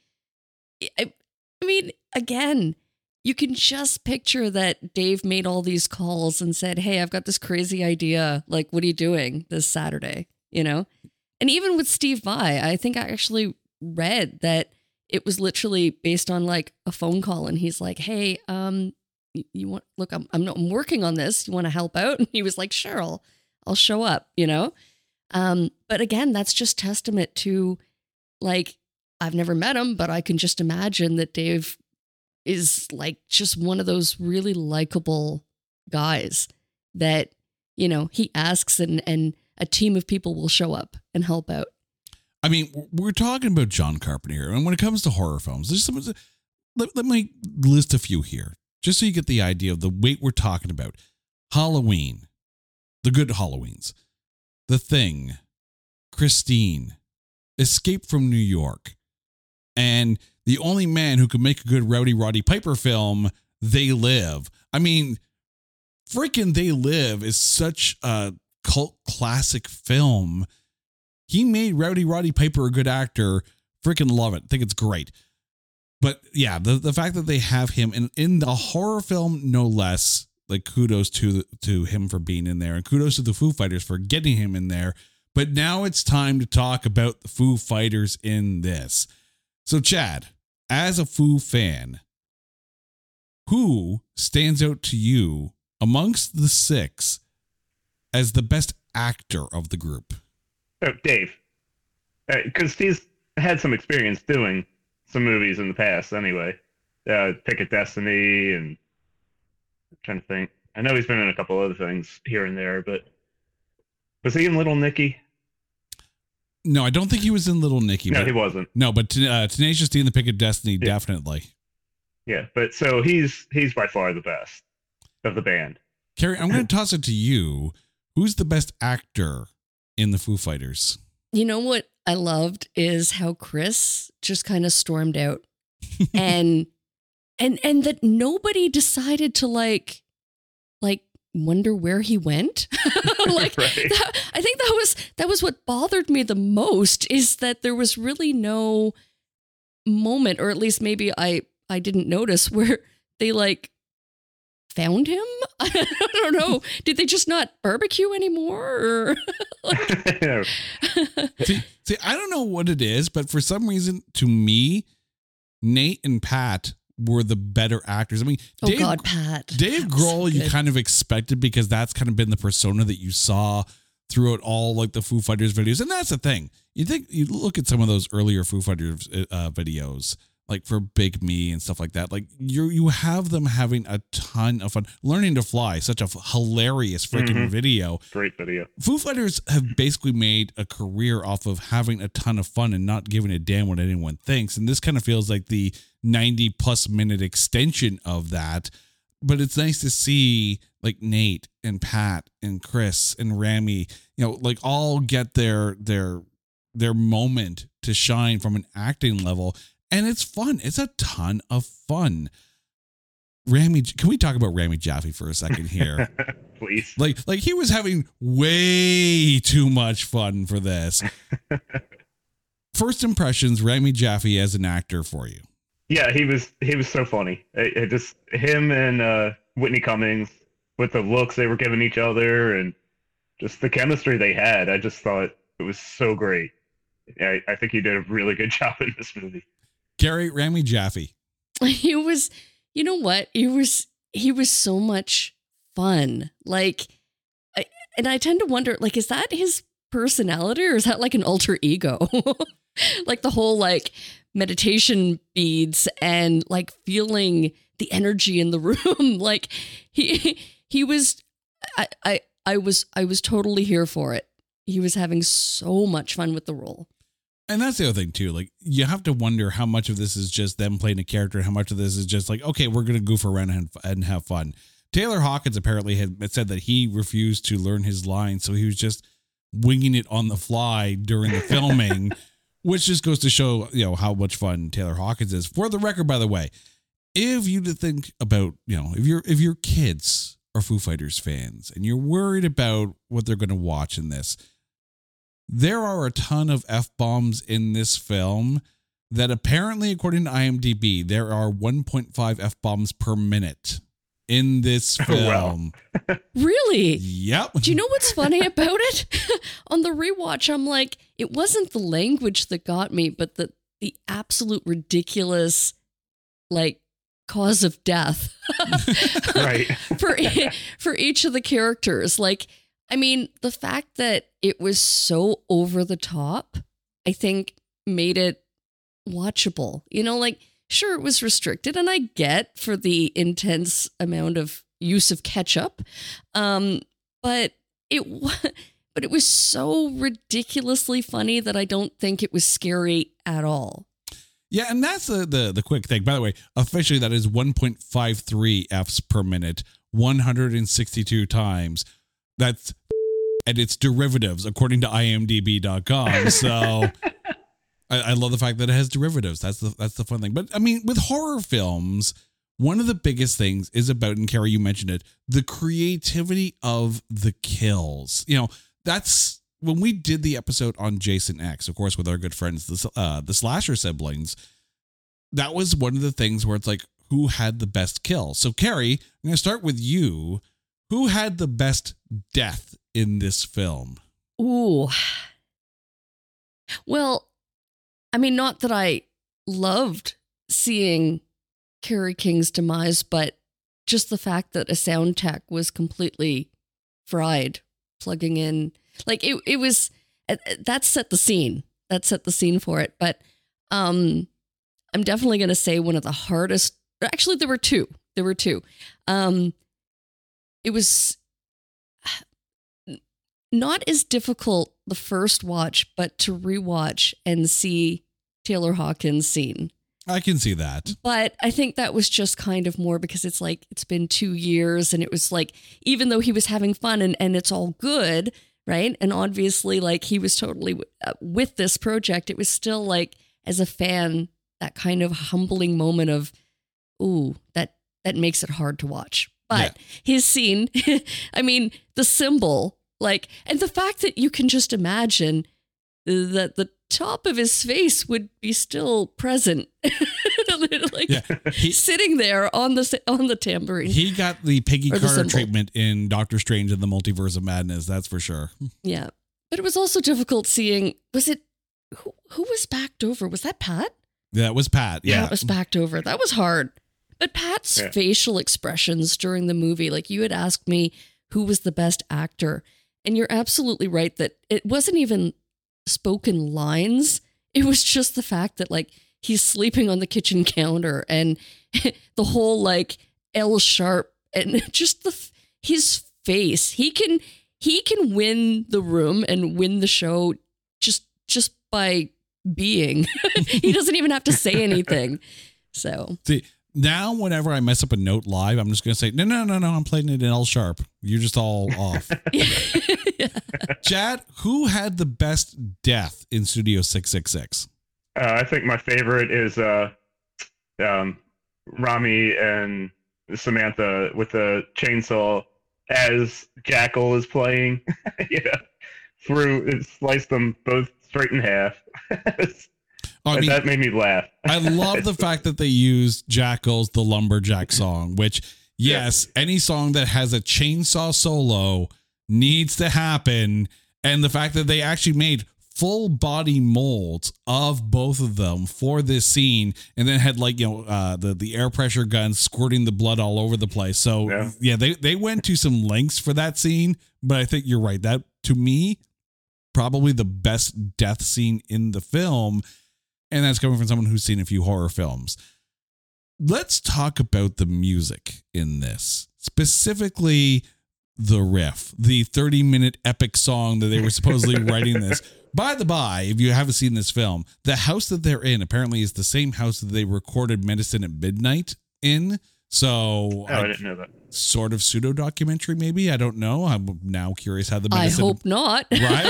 Speaker 3: I, I mean, again, you can just picture that Dave made all these calls and said, hey, I've got this crazy idea. Like, what are you doing this Saturday? You know? And even with Steve Vai, I think I actually read that it was literally based on like a phone call, and he's like, hey, um, you, you want, look, I'm, I'm, I'm working on this. You want to help out? And he was like, sure, I'll, I'll show up, you know? Um, but again, that's just testament to like, I've never met him, but I can just imagine that Dave is like just one of those really likable guys that, you know, he asks and, and a team of people will show up and help out.
Speaker 2: I mean, we're talking about John Carpenter here, and when it comes to horror films, there's some. Let, let me list a few here, just so you get the idea of the weight we're talking about. Halloween, the good Halloweens, The Thing, Christine, Escape from New York, and the only man who could make a good Rowdy Roddy Piper film, They Live. I mean, freaking They Live is such a cult classic film. He made Rowdy Roddy Piper a good actor. Freaking love it. Think it's great. But yeah, the, the fact that they have him in, in the horror film, no less, like kudos to to him for being in there, and kudos to the Foo Fighters for getting him in there. But now it's time to talk about the Foo Fighters in this. So Chad, as a Foo fan, who stands out to you amongst the six as the best actor of the group?
Speaker 4: Oh, Dave. Because uh, he's had some experience doing some movies in the past anyway. Uh, Pick of Destiny, and I'm trying to think. I know he's been in a couple other things here and there, but was he in Little Nicky?
Speaker 2: No, I don't think he was in Little Nicky.
Speaker 4: No,
Speaker 2: but,
Speaker 4: he wasn't.
Speaker 2: No, but uh, Tenacious D and the Pick of Destiny, yeah. Definitely.
Speaker 4: Yeah, but so he's he's by far the best of the band.
Speaker 2: Carrie, I'm going to toss it to you. Who's the best actor in the Foo Fighters?
Speaker 3: You know what I loved is how Chris just kind of stormed out and and and that nobody decided to like like wonder where he went. like
Speaker 4: right.
Speaker 3: that, I think that was that was what bothered me the most, is that there was really no moment, or at least maybe I I didn't notice, where they like found him. I don't know. Did they just not barbecue anymore? Or like...
Speaker 2: see, see, I don't know what it is, but for some reason, to me, Nate and Pat were the better actors. I mean,
Speaker 3: oh
Speaker 2: Dave,
Speaker 3: God, Pat.
Speaker 2: Dave Grohl, you kind of expected, because that's kind of been the persona that you saw throughout all like the Foo Fighters videos. And that's the thing. You think you look at some of those earlier Foo Fighters uh, videos, like for Big Me and stuff like that. Like you, you have them having a ton of fun. Learning to Fly, such a f- hilarious freaking mm-hmm. video.
Speaker 4: Great video.
Speaker 2: Foo Fighters have basically made a career off of having a ton of fun and not giving a damn what anyone thinks. And this kind of feels like the ninety plus minute extension of that. But it's nice to see like Nate and Pat and Chris and Rami, you know, like all get their their their moment to shine from an acting level. And it's fun. It's a ton of fun. Rami, can we talk about Rami Jaffe for a second here?
Speaker 4: Please.
Speaker 2: Like, like he was having way too much fun for this. First impressions, Rami Jaffe as an actor for you.
Speaker 4: Yeah, he was he was so funny. It, it just him and uh, Whitney Cummings, with the looks they were giving each other and just the chemistry they had. I just thought it was so great. I, I think he did a really good job in this movie.
Speaker 2: Gary, Rami Jaffe.
Speaker 3: He was, you know what? He was, he was so much fun. Like, I, and I tend to wonder, like, is that his personality, or is that like an alter ego? Like the whole like meditation beads and like feeling the energy in the room. Like he, he was, I, I, I was, I was totally here for it. He was having so much fun with the role.
Speaker 2: And that's the other thing too. Like you have to wonder how much of this is just them playing a character and how much of this is just like, okay, we're going to goof around and, and have fun. Taylor Hawkins apparently had said that he refused to learn his lines. So he was just winging it on the fly during the filming, which just goes to show, you know, how much fun Taylor Hawkins is. For the record, by the way, if you to think about, you know, if you're, if your kids are Foo Fighters fans and you're worried about what they're going to watch in this, there are a ton of F-bombs in this film that apparently, according to IMDb, there are one point five F-bombs per minute in this film.
Speaker 4: Oh, wow.
Speaker 3: Really?
Speaker 2: Yep.
Speaker 3: Do you know what's funny about it? On the rewatch, I'm like, it wasn't the language that got me, but the, the absolute ridiculous, like, cause of death.
Speaker 4: Right.
Speaker 3: for, for each of the characters. Like, I mean, the fact that it was so over the top, I think made it watchable. You know, like, sure, it was restricted, and I get for the intense amount of use of ketchup, um, but it but it was so ridiculously funny that I don't think it was scary at all.
Speaker 2: Yeah, and that's the the, the quick thing. By the way, officially that is one point five three Fs per minute, one hundred sixty-two times. That's and its derivatives according to I M D B dot com. So I, I love the fact that it has derivatives. That's the that's the fun thing. But I mean, with horror films, one of the biggest things is about, and Carrie, you mentioned it, the creativity of the kills. You know, that's when we did the episode on Jason X, of course, with our good friends, the uh, the Slasher siblings. that was one of the things where it's like, who had the best kill? So, Carrie, I'm going to start with you. Who had the best death in this film?
Speaker 3: Ooh. Well, I mean, not that I loved seeing Carrie King's demise, but just the fact that a sound tech was completely fried, plugging in, like it, it was, that set the scene. That set the scene for it. But um, I'm definitely going to say one of the hardest, actually there were two, there were two. Um, it was not as difficult the first watch, but to rewatch and see Taylor Hawkins' scene.
Speaker 2: I can see that.
Speaker 3: But I think that was just kind of more because it's like, it's been two years and it was like, even though he was having fun and, and it's all good, right? And obviously like he was totally w- uh, with this project, it was still like, as a fan, that kind of humbling moment of, ooh, that, that makes it hard to watch. But yeah. His scene, I mean, the symbol, like, and the fact that you can just imagine that the top of his face would be still present, like
Speaker 2: yeah, he,
Speaker 3: sitting there on the on the tambourine.
Speaker 2: He got the Peggy
Speaker 3: the
Speaker 2: Carter
Speaker 3: symbol.
Speaker 2: treatment in Doctor Strange and the Multiverse of Madness. That's for sure.
Speaker 3: Yeah, but it was also difficult seeing. Was it who, who was backed over? Was that Pat?
Speaker 2: That was Pat. Yeah,
Speaker 3: Pat was backed over. That was hard. But Pat's yeah. facial expressions during the movie, like you had asked me, who was the best actor, and you're absolutely right that it wasn't even spoken lines. It was just the fact that like he's sleeping on the kitchen counter and the whole like L sharp and just the his face. He can he can win the room and win the show just just by being. He doesn't even have to say anything. So
Speaker 2: see, now whenever I mess up a note live, I'm just gonna say no no no no I'm playing it in L sharp. You're just all off. Yeah. Chad, who had the best death in Studio six six six?
Speaker 4: Uh, I think my favorite is uh, um, Rami and Samantha with the chainsaw as Jackal is playing. You know, through it sliced them both straight in half. Oh, I mean, that made me laugh.
Speaker 2: I love the fact that they used Jackal's The Lumberjack song, which, yes, yeah. any song that has a chainsaw solo needs to happen. And the fact that they actually made full body molds of both of them for this scene and then had like, you know, uh, the, the air pressure guns squirting the blood all over the place. So, yeah, yeah they, they went to some lengths for that scene. But I think you're right. That, to me, probably the best death scene in the film. And that's coming from someone who's seen a few horror films. Let's talk about the music in this, specifically the riff, the thirty minute epic song that they were supposedly writing this. By the by, if you haven't seen this film, the house that they're in apparently is the same house that they recorded Medicine at Midnight in. So
Speaker 4: oh, I, I didn't know that.
Speaker 2: Sort of pseudo documentary, maybe. I don't know. I'm now curious how the medicine.
Speaker 3: I hope not.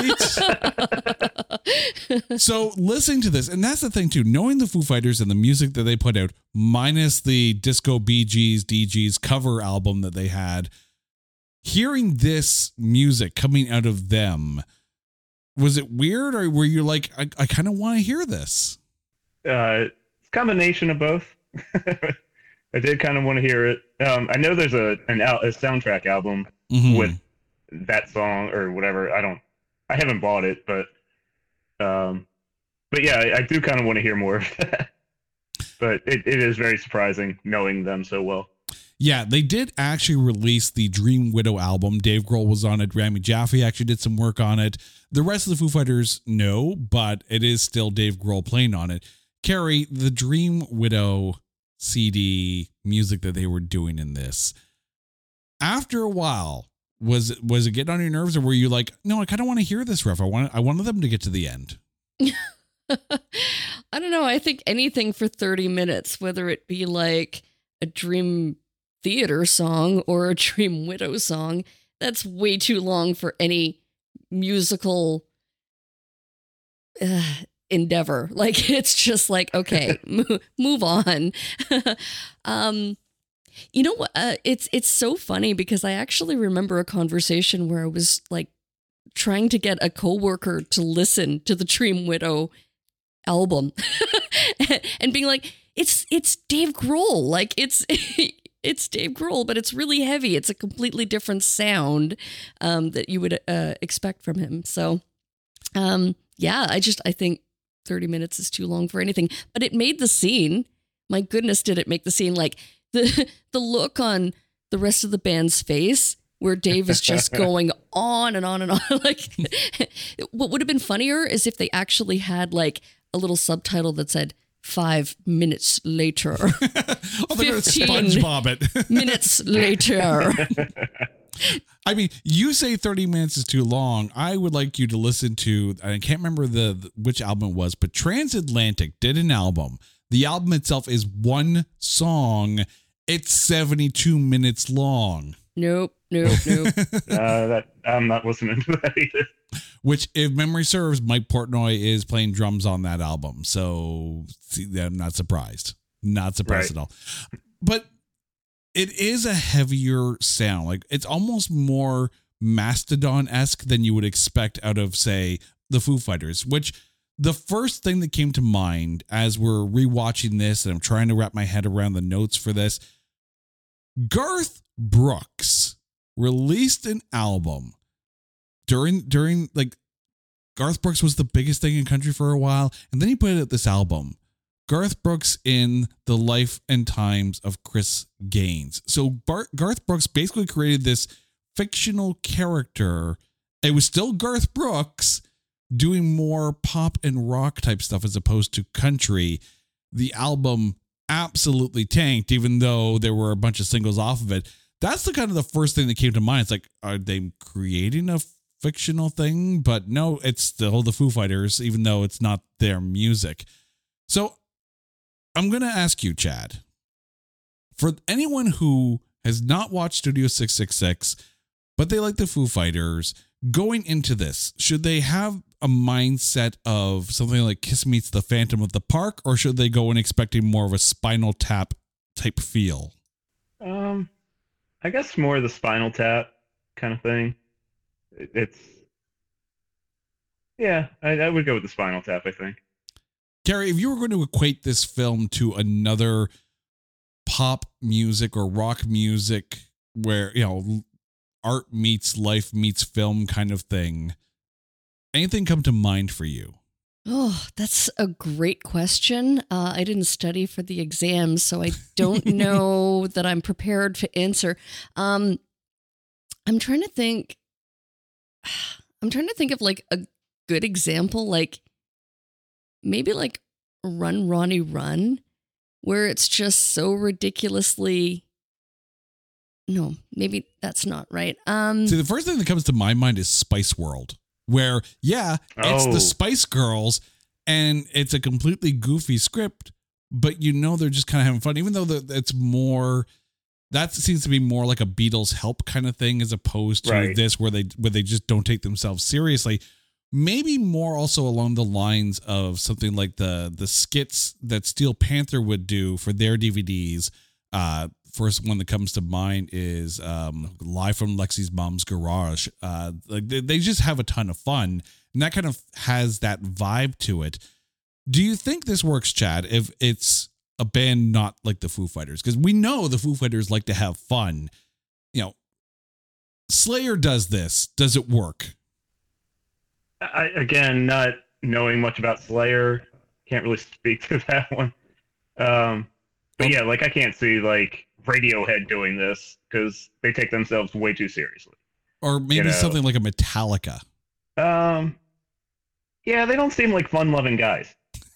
Speaker 2: Right. So listening to this, and that's the thing too, knowing the Foo Fighters and the music that they put out, minus the Disco Bee Gees, D Gs cover album that they had, hearing this music coming out of them, was it weird, or were you like, I, I kind of want to hear this?
Speaker 4: Uh, it's a combination of both. I did kind of want to hear it. Um, I know there's a an al- a soundtrack album mm-hmm. with that song or whatever. I don't, I haven't bought it, but, um, but yeah, I, I do kind of want to hear more of that. But it, it is very surprising knowing them so well.
Speaker 2: Yeah, they did actually release the Dream Widow album. Dave Grohl was on it. Rami Jaffe actually did some work on it. The rest of the Foo Fighters, no, but it is still Dave Grohl playing on it. Carrie, the Dream Widow C D music that they were doing in this, after a while, was was it getting on your nerves, or were you like, no, I kind of want to hear this riff. I want I wanted them to get to the end.
Speaker 3: I don't know. I think anything for thirty minutes, whether it be like a Dream Theater song or a Dream Widow song, that's way too long for any musical uh, endeavor. Like, it's just like, okay, move, move on. um, you know what? Uh, it's, it's so funny because I actually remember a conversation where I was like trying to get a coworker to listen to the Dream Widow album and being like, it's it's Dave Grohl. Like it's it's Dave Grohl, but it's really heavy. It's a completely different sound um, that you would uh, expect from him. So, um, yeah, I just I think thirty minutes is too long for anything. But it made the scene. My goodness, did it make the scene? Like the the look on the rest of the band's face, where Dave is just going on and on and on. Like, what would have been funnier is if they actually had like a little subtitle that said five minutes later.
Speaker 2: Oh, they're gonna SpongeBob it.
Speaker 3: Minutes later.
Speaker 2: I mean, you say thirty minutes is too long. I would like you to listen to, I can't remember the, the which album it was, but Transatlantic did an album. The album itself is one song. It's seventy-two minutes long.
Speaker 3: Nope, nope, nope.
Speaker 4: uh, that I'm not listening to that either.
Speaker 2: Which, if memory serves, Mike Portnoy is playing drums on that album. So see, I'm not surprised. Not surprised
Speaker 4: Right.
Speaker 2: at all. But it is a heavier sound. Like, it's almost more Mastodon-esque than you would expect out of, say, the Foo Fighters, which the first thing that came to mind as we're rewatching this, and I'm trying to wrap my head around the notes for this, Garth Brooks released an album during, during like, Garth Brooks was the biggest thing in country for a while, and then he put out this album, Garth Brooks in the Life and Times of Chris Gaines. So Bar- Garth Brooks basically created this fictional character. It was still Garth Brooks doing more pop and rock type stuff as opposed to country. The album absolutely tanked, even though there were a bunch of singles off of it. That's the kind of the first thing that came to mind. It's like, are they creating a fictional thing? But no, it's still the Foo Fighters, even though it's not their music. So I'm going to ask you, Chad, for anyone who has not watched Studio six six six, but they like the Foo Fighters, going into this, should they have a mindset of something like Kiss Meets the Phantom of the Park, or should they go in expecting more of a Spinal Tap type feel?
Speaker 4: Um, I guess more the Spinal Tap kind of thing. It, it's, yeah, I, I would go with the Spinal Tap, I think.
Speaker 2: Gary, if you were going to equate this film to another pop music or rock music where, you know, art meets life meets film kind of thing, anything come to mind for you?
Speaker 3: Oh, that's a great question. Uh, I didn't study for the exams, so I don't know that I'm prepared to answer. Um, I'm trying to think. I'm trying to think of like a good example, like maybe like Run, Ronnie, Run, where it's just so ridiculously. No, maybe that's not right. Um,
Speaker 2: See, the first thing that comes to my mind is Spice World, where, yeah, it's
Speaker 4: Oh.
Speaker 2: the Spice Girls and it's a completely goofy script, but you know they're just kind of having fun, even though the, it's more, that seems to be more like a Beatles help kind of thing as opposed to
Speaker 4: Right.
Speaker 2: this where they where they just don't take themselves seriously. Maybe more also along the lines of something like the the skits that Steel Panther would do for their D V Ds. Uh, first one that comes to mind is um, Live from Lexi's Mom's Garage. Uh, like they, they just have a ton of fun, and that kind of has that vibe to it. Do you think this works, Chad, if it's a band not like the Foo Fighters? Because we know the Foo Fighters like to have fun. You know, Slayer does this. Does it work?
Speaker 4: I, again, not knowing much about Slayer, can't really speak to that one. Um, but yeah, like I can't see like Radiohead doing this because they take themselves way too seriously.
Speaker 2: Or maybe
Speaker 4: You know.
Speaker 2: something like a Metallica.
Speaker 4: Um, yeah, they don't seem like fun-loving guys.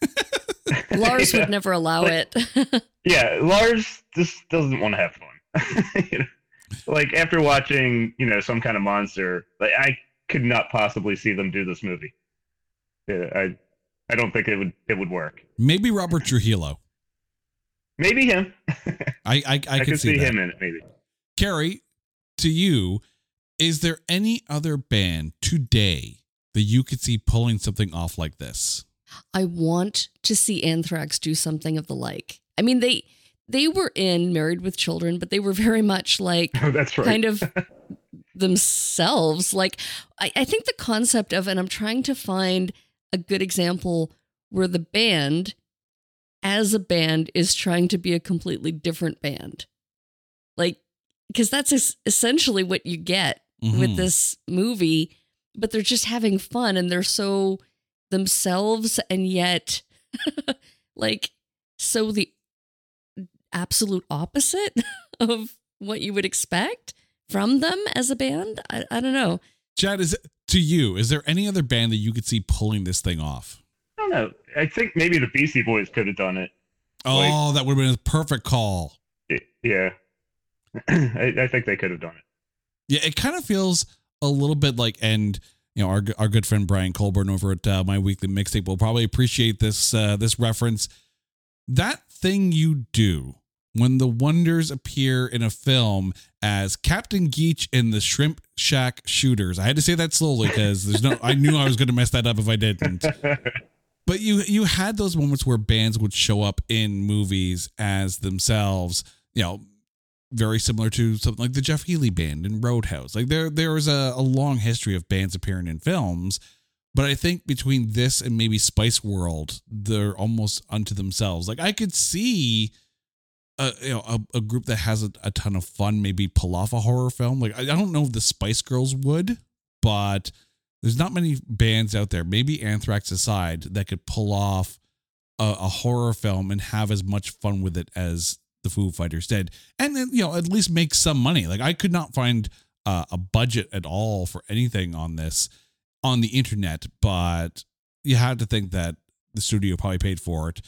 Speaker 3: Lars
Speaker 4: Yeah.
Speaker 3: would never allow
Speaker 4: Like-
Speaker 3: it.
Speaker 4: Yeah, Lars just doesn't want to have fun. You know? Like after watching, you know, Some Kind of Monster, like I could not possibly see them do this movie. Yeah, I, I don't think it would it would work.
Speaker 2: Maybe Robert Trujillo.
Speaker 4: Maybe him.
Speaker 2: I I, I,
Speaker 4: I
Speaker 2: could
Speaker 4: could
Speaker 2: see,
Speaker 4: see
Speaker 2: that.
Speaker 4: him in it. Maybe.
Speaker 2: Carrie, to you, is there any other band today that you could see pulling something off like this?
Speaker 3: I want to see Anthrax do something of the like. I mean, they they were in Married with Children, but they were very much like
Speaker 4: Oh, that's right.
Speaker 3: kind of themselves. Like, I, I think the concept of, and I'm trying to find a good example where the band as a band is trying to be a completely different band. Like, because that's es- essentially what you get
Speaker 2: Mhm.
Speaker 3: with this movie, but they're just having fun and they're so themselves and yet like so the absolute opposite of what you would expect from them as a band. I, I don't know.
Speaker 2: Chad, is it, to you, is there any other band that you could see pulling this thing off?
Speaker 4: I don't know. I think maybe the Beastie Boys could have done it.
Speaker 2: Oh,
Speaker 4: Like-
Speaker 2: that would have been a perfect call.
Speaker 4: It- yeah. I, I think they could have done it.
Speaker 2: Yeah, it kind of feels a little bit like, and you know, our our good friend Brian Colburn over at uh, My Weekly Mixtape will probably appreciate this uh, this reference. That thing you do when the Wonders appear in a film as Captain Geach in the Shrimp Shack Shooters. I had to say that slowly because there's no. I knew I was going to mess that up if I didn't. But you you had those moments where bands would show up in movies as themselves, you know, very similar to something like the Jeff Healey Band in Roadhouse. Like there there was a, a long history of bands appearing in films, but I think between this and maybe Spice World, they're almost unto themselves. Like I could see a you know a, a group that has a, a ton of fun, maybe pull off a horror film. Like I, I don't know if the Spice Girls would, but there's not many bands out there, maybe Anthrax aside, that could pull off a, a horror film and have as much fun with it as the Foo Fighters did. And then, you know, at least make some money. Like I could not find uh, a budget at all for anything on this on the internet, but you had to think that the studio probably paid for it.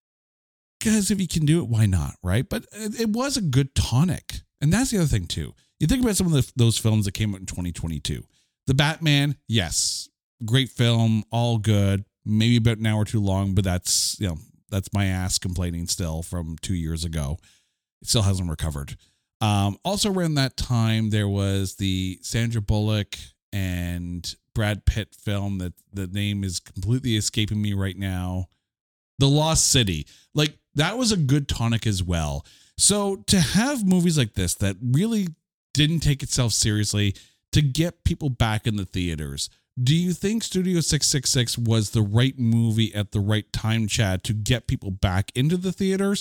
Speaker 2: Because if you can do it, why not, right? But it, it was a good tonic. And that's the other thing, too. You think about some of the, those films that came out in twenty twenty-two. The Batman, yes, great film, all good. Maybe about an hour too long, but that's, you know, that's my ass complaining still from two years ago. It still hasn't recovered. Um, also around that time, there was the Sandra Bullock and Brad Pitt film that the name is completely escaping me right now. The Lost City. Like that was a good tonic as well. So to have movies like this that really didn't take itself seriously, to get people back in the theaters, do you think Studio six six six was the right movie at the right time, Chad, to get people back into the theaters?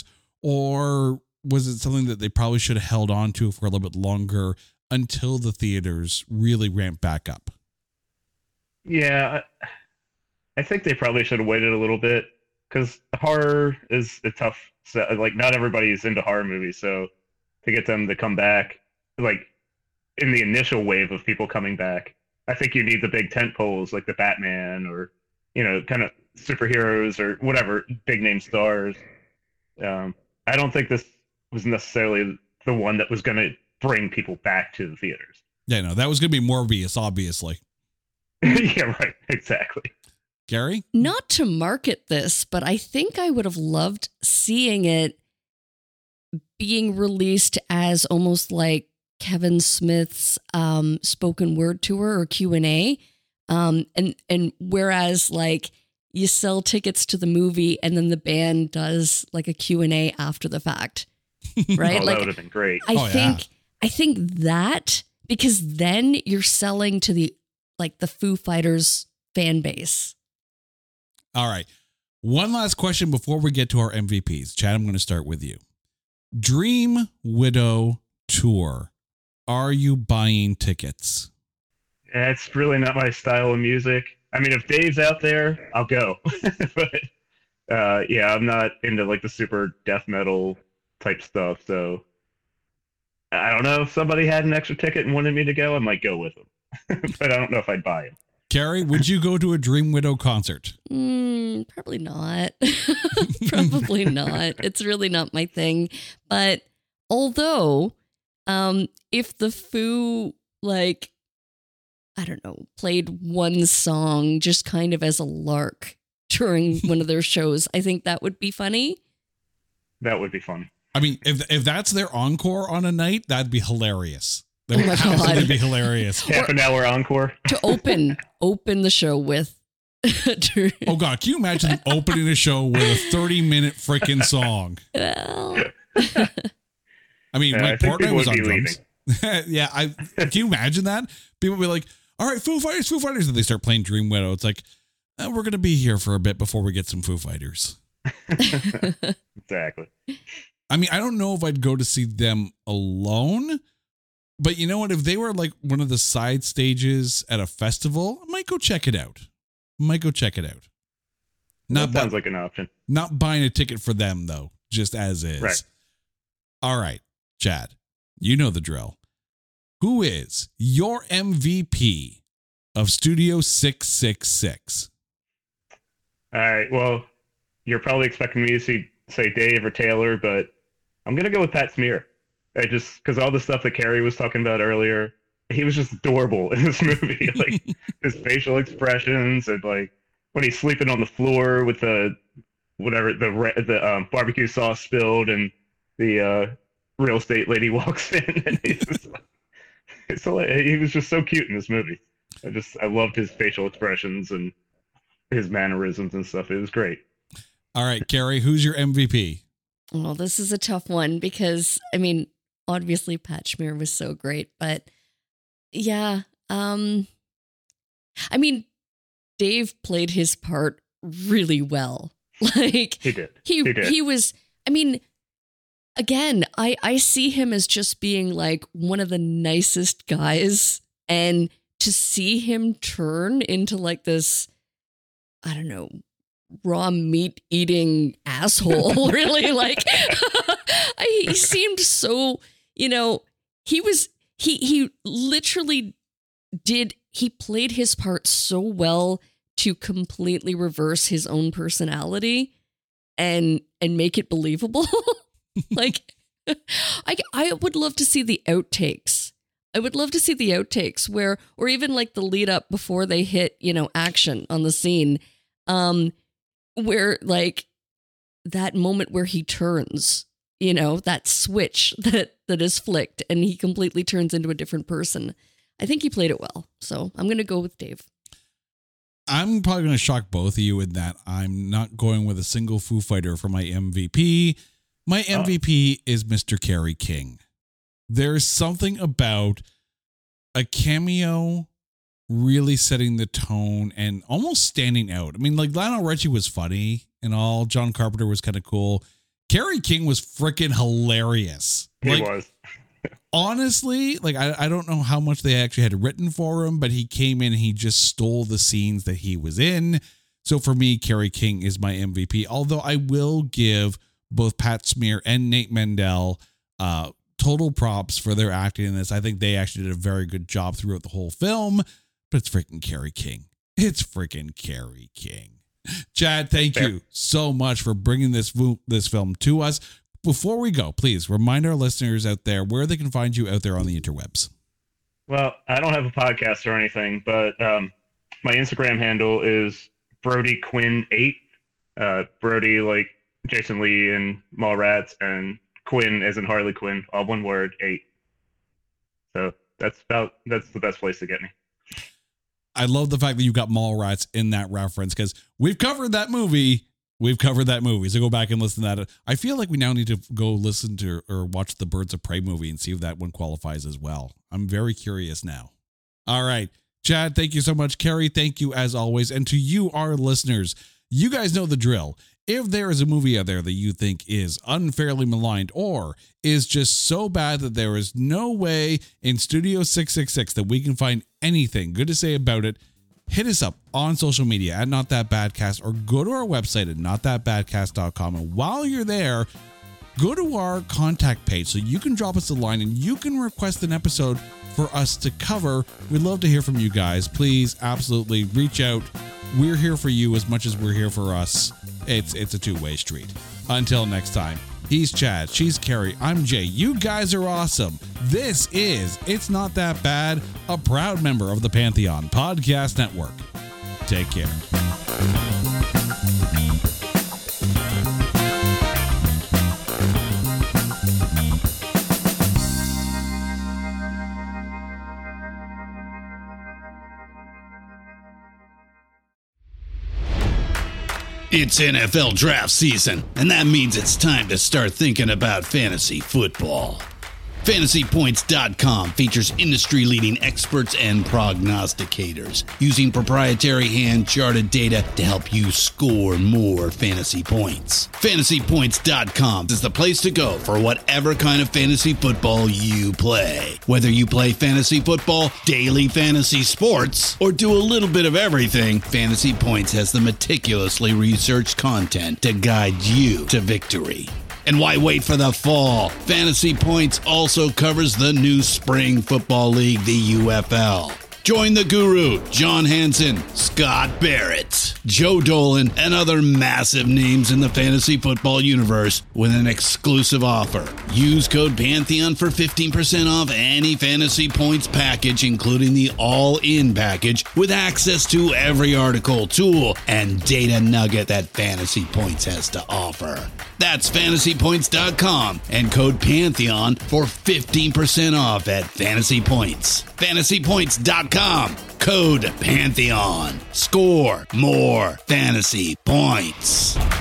Speaker 2: Or was it something that they probably should have held on to for a little bit longer until the theaters really ramped back up?
Speaker 4: Yeah, I, I think they probably should have waited a little bit because horror is a tough set. Like, not everybody's into horror movies, so to get them to come back, like, in the initial wave of people coming back, I think you need the big tent poles like the Batman or, you know, kind of superheroes or whatever, big name stars. Um, I don't think this was necessarily the one that was going to bring people back to the theaters.
Speaker 2: Yeah, no, that was going to be Morbius, obviously.
Speaker 4: Yeah, right. Exactly.
Speaker 2: Gary?
Speaker 3: Not to market this, but I think I would have loved seeing it being released as almost like Kevin Smith's um, spoken word tour or Q and A. Um, and, and whereas like you sell tickets to the movie and then the band does like a Q and A after the fact, right?
Speaker 4: Oh,
Speaker 3: like,
Speaker 4: that would have been great.
Speaker 3: I
Speaker 2: Oh,
Speaker 3: think,
Speaker 2: yeah.
Speaker 3: I think that because then you're selling to the, like the Foo Fighters fan base.
Speaker 2: All right. One last question before we get to our M V Ps. Chad, I'm going to start with you. Dream Widow Tour. Are you buying tickets?
Speaker 4: It's really not my style of music. I mean, if Dave's out there, I'll go. But uh, yeah, I'm not into like the super death metal type stuff. So I don't know if somebody had an extra ticket and wanted me to go, I might go with them. But I don't know if I'd buy them.
Speaker 2: Carrie, would you go to a Dream Widow concert?
Speaker 3: Mm, probably not. Probably not. It's really not my thing. But although, um, if the Foo, like, I don't know, played one song just kind of as a lark during one of their shows, I think that would be funny.
Speaker 4: That would be fun.
Speaker 2: I mean, if if that's their encore on a night, that'd be hilarious. That
Speaker 3: Oh
Speaker 2: would
Speaker 3: my God.
Speaker 2: absolutely be hilarious.
Speaker 4: Half an hour encore.
Speaker 3: To open, open the show with.
Speaker 2: Oh God, can you imagine them opening a show with a thirty minute freaking song?
Speaker 3: Well,
Speaker 2: I mean,
Speaker 4: Yeah, I
Speaker 2: Mike
Speaker 4: think
Speaker 2: Portnoy
Speaker 4: people
Speaker 2: was
Speaker 4: would
Speaker 2: on
Speaker 4: be
Speaker 2: drums. Yeah, I can you imagine that? People would be like, all right, Foo Fighters, Foo Fighters, and they start playing Dream Widow. It's like, eh, we're gonna be here for a bit before we get some Foo Fighters.
Speaker 4: Exactly.
Speaker 2: I mean, I don't know if I'd go to see them alone, but you know what? If they were like one of the side stages at a festival, I might go check it out. I might go check it out.
Speaker 4: Not that sounds bu- like an option.
Speaker 2: Not buying a ticket for them though, just as is.
Speaker 4: Right.
Speaker 2: All right, Chad, you know the drill. Who is your M V P of Studio six six six?
Speaker 4: All right. Well, you're probably expecting me to see, say Dave or Taylor, but I'm going to go with Pat Smear. I just, because all the stuff that Carrie was talking about earlier, he was just adorable in this movie. Like his facial expressions and like when he's sleeping on the floor with the, whatever, the the um, barbecue sauce spilled and the uh, real estate lady walks in and he's just, it's so, he was just so cute in this movie. I just, I loved his facial expressions and his mannerisms and stuff. It was great.
Speaker 2: All right, Carrie, who's your M V P?
Speaker 3: Well, this is a tough one because, I mean, obviously Pat Smear was so great, but yeah, um, I mean, Dave played his part really well. Like
Speaker 4: he did.
Speaker 3: He,
Speaker 4: he did.
Speaker 3: He was, I mean, again, I, I see him as just being like one of the nicest guys, and to see him turn into like this, I don't know, raw meat eating asshole, really, like I, he seemed so, you know, he was, he, he literally did, he played his part so well to completely reverse his own personality and, and make it believable. Like, I, I would love to see the outtakes. I would love to see the outtakes where, or even like the lead up before they hit, you know, action on the scene. Um, where like that moment where he turns, you know, that switch that, that is flicked and he completely turns into a different person. I think he played it well. So I'm going to go with Dave.
Speaker 2: I'm probably going to shock both of you in that I'm not going with a single Foo Fighter for my M V P. My M V P oh. is Mister Kerry King. There's something about a cameo really setting the tone and almost standing out. I mean, like Lionel Richie was funny and all. John Carpenter was kind of cool. Kerry King was freaking hilarious.
Speaker 4: He
Speaker 2: like,
Speaker 4: was.
Speaker 2: Honestly, like I, I don't know how much they actually had written for him, but he came in and he just stole the scenes that he was in. So for me, Kerry King is my M V P. Although I will give both Pat Smear and Nate Mendel uh, total props for their acting in this. I think they actually did a very good job throughout the whole film. But it's freaking Kerry King. It's freaking Kerry King. Chad, thank Fair. you so much for bringing this this film to us. Before we go, please remind our listeners out there where they can find you out there on the interwebs.
Speaker 4: Well, I don't have a podcast or anything, but um, my Instagram handle is Brody Quinn eight. Uh, Brody like Jason Lee and Mallrats, and Quinn as in Harley Quinn, all one word, eight. So that's about that's the best place to get me.
Speaker 2: I love the fact that you've got Mallrats in that reference because we've covered that movie. We've covered that movie. So go back and listen to that. I feel like we now need to go listen to or watch the Birds of Prey movie and see if that one qualifies as well. I'm very curious now. All right. Chad, thank you so much. Carrie, thank you as always. And to you, our listeners, you guys know the drill. If there is a movie out there that you think is unfairly maligned or is just so bad that there is no way in Studio six six six that we can find anything good to say about it, hit us up on social media at Not That Badcast or go to our website at not that badcast dot com. And while you're there, go to our contact page so you can drop us a line and you can request an episode for us to cover. We'd love to hear from you guys. Please absolutely reach out. We're here for you as much as we're here for us. It's it's a two-way street. Until next time, he's Chad, she's Carrie, I'm Jay. You guys are awesome. This is It's Not That Bad, a proud member of the Pantheon Podcast Network. Take care.
Speaker 9: It's N F L draft season, and that means it's time to start thinking about fantasy football. Fantasy Points dot com features industry-leading experts and prognosticators using proprietary hand-charted data to help you score more fantasy points. Fantasy Points dot com is the place to go for whatever kind of fantasy football you play. Whether you play fantasy football, daily fantasy sports, or do a little bit of everything, Fantasy Points has the meticulously researched content to guide you to victory. And why wait for the fall? Fantasy Points also covers the new spring football league, the U F L. Join the guru, John Hansen, Scott Barrett, Joe Dolan, and other massive names in the fantasy football universe with an exclusive offer. Use code Pantheon for fifteen percent off any Fantasy Points package, including the all-in package, with access to every article, tool, and data nugget that Fantasy Points has to offer. That's Fantasy Points dot com and code Pantheon for fifteen percent off at Fantasy Points. Fantasy Points dot com, code Pantheon. Score more fantasy points.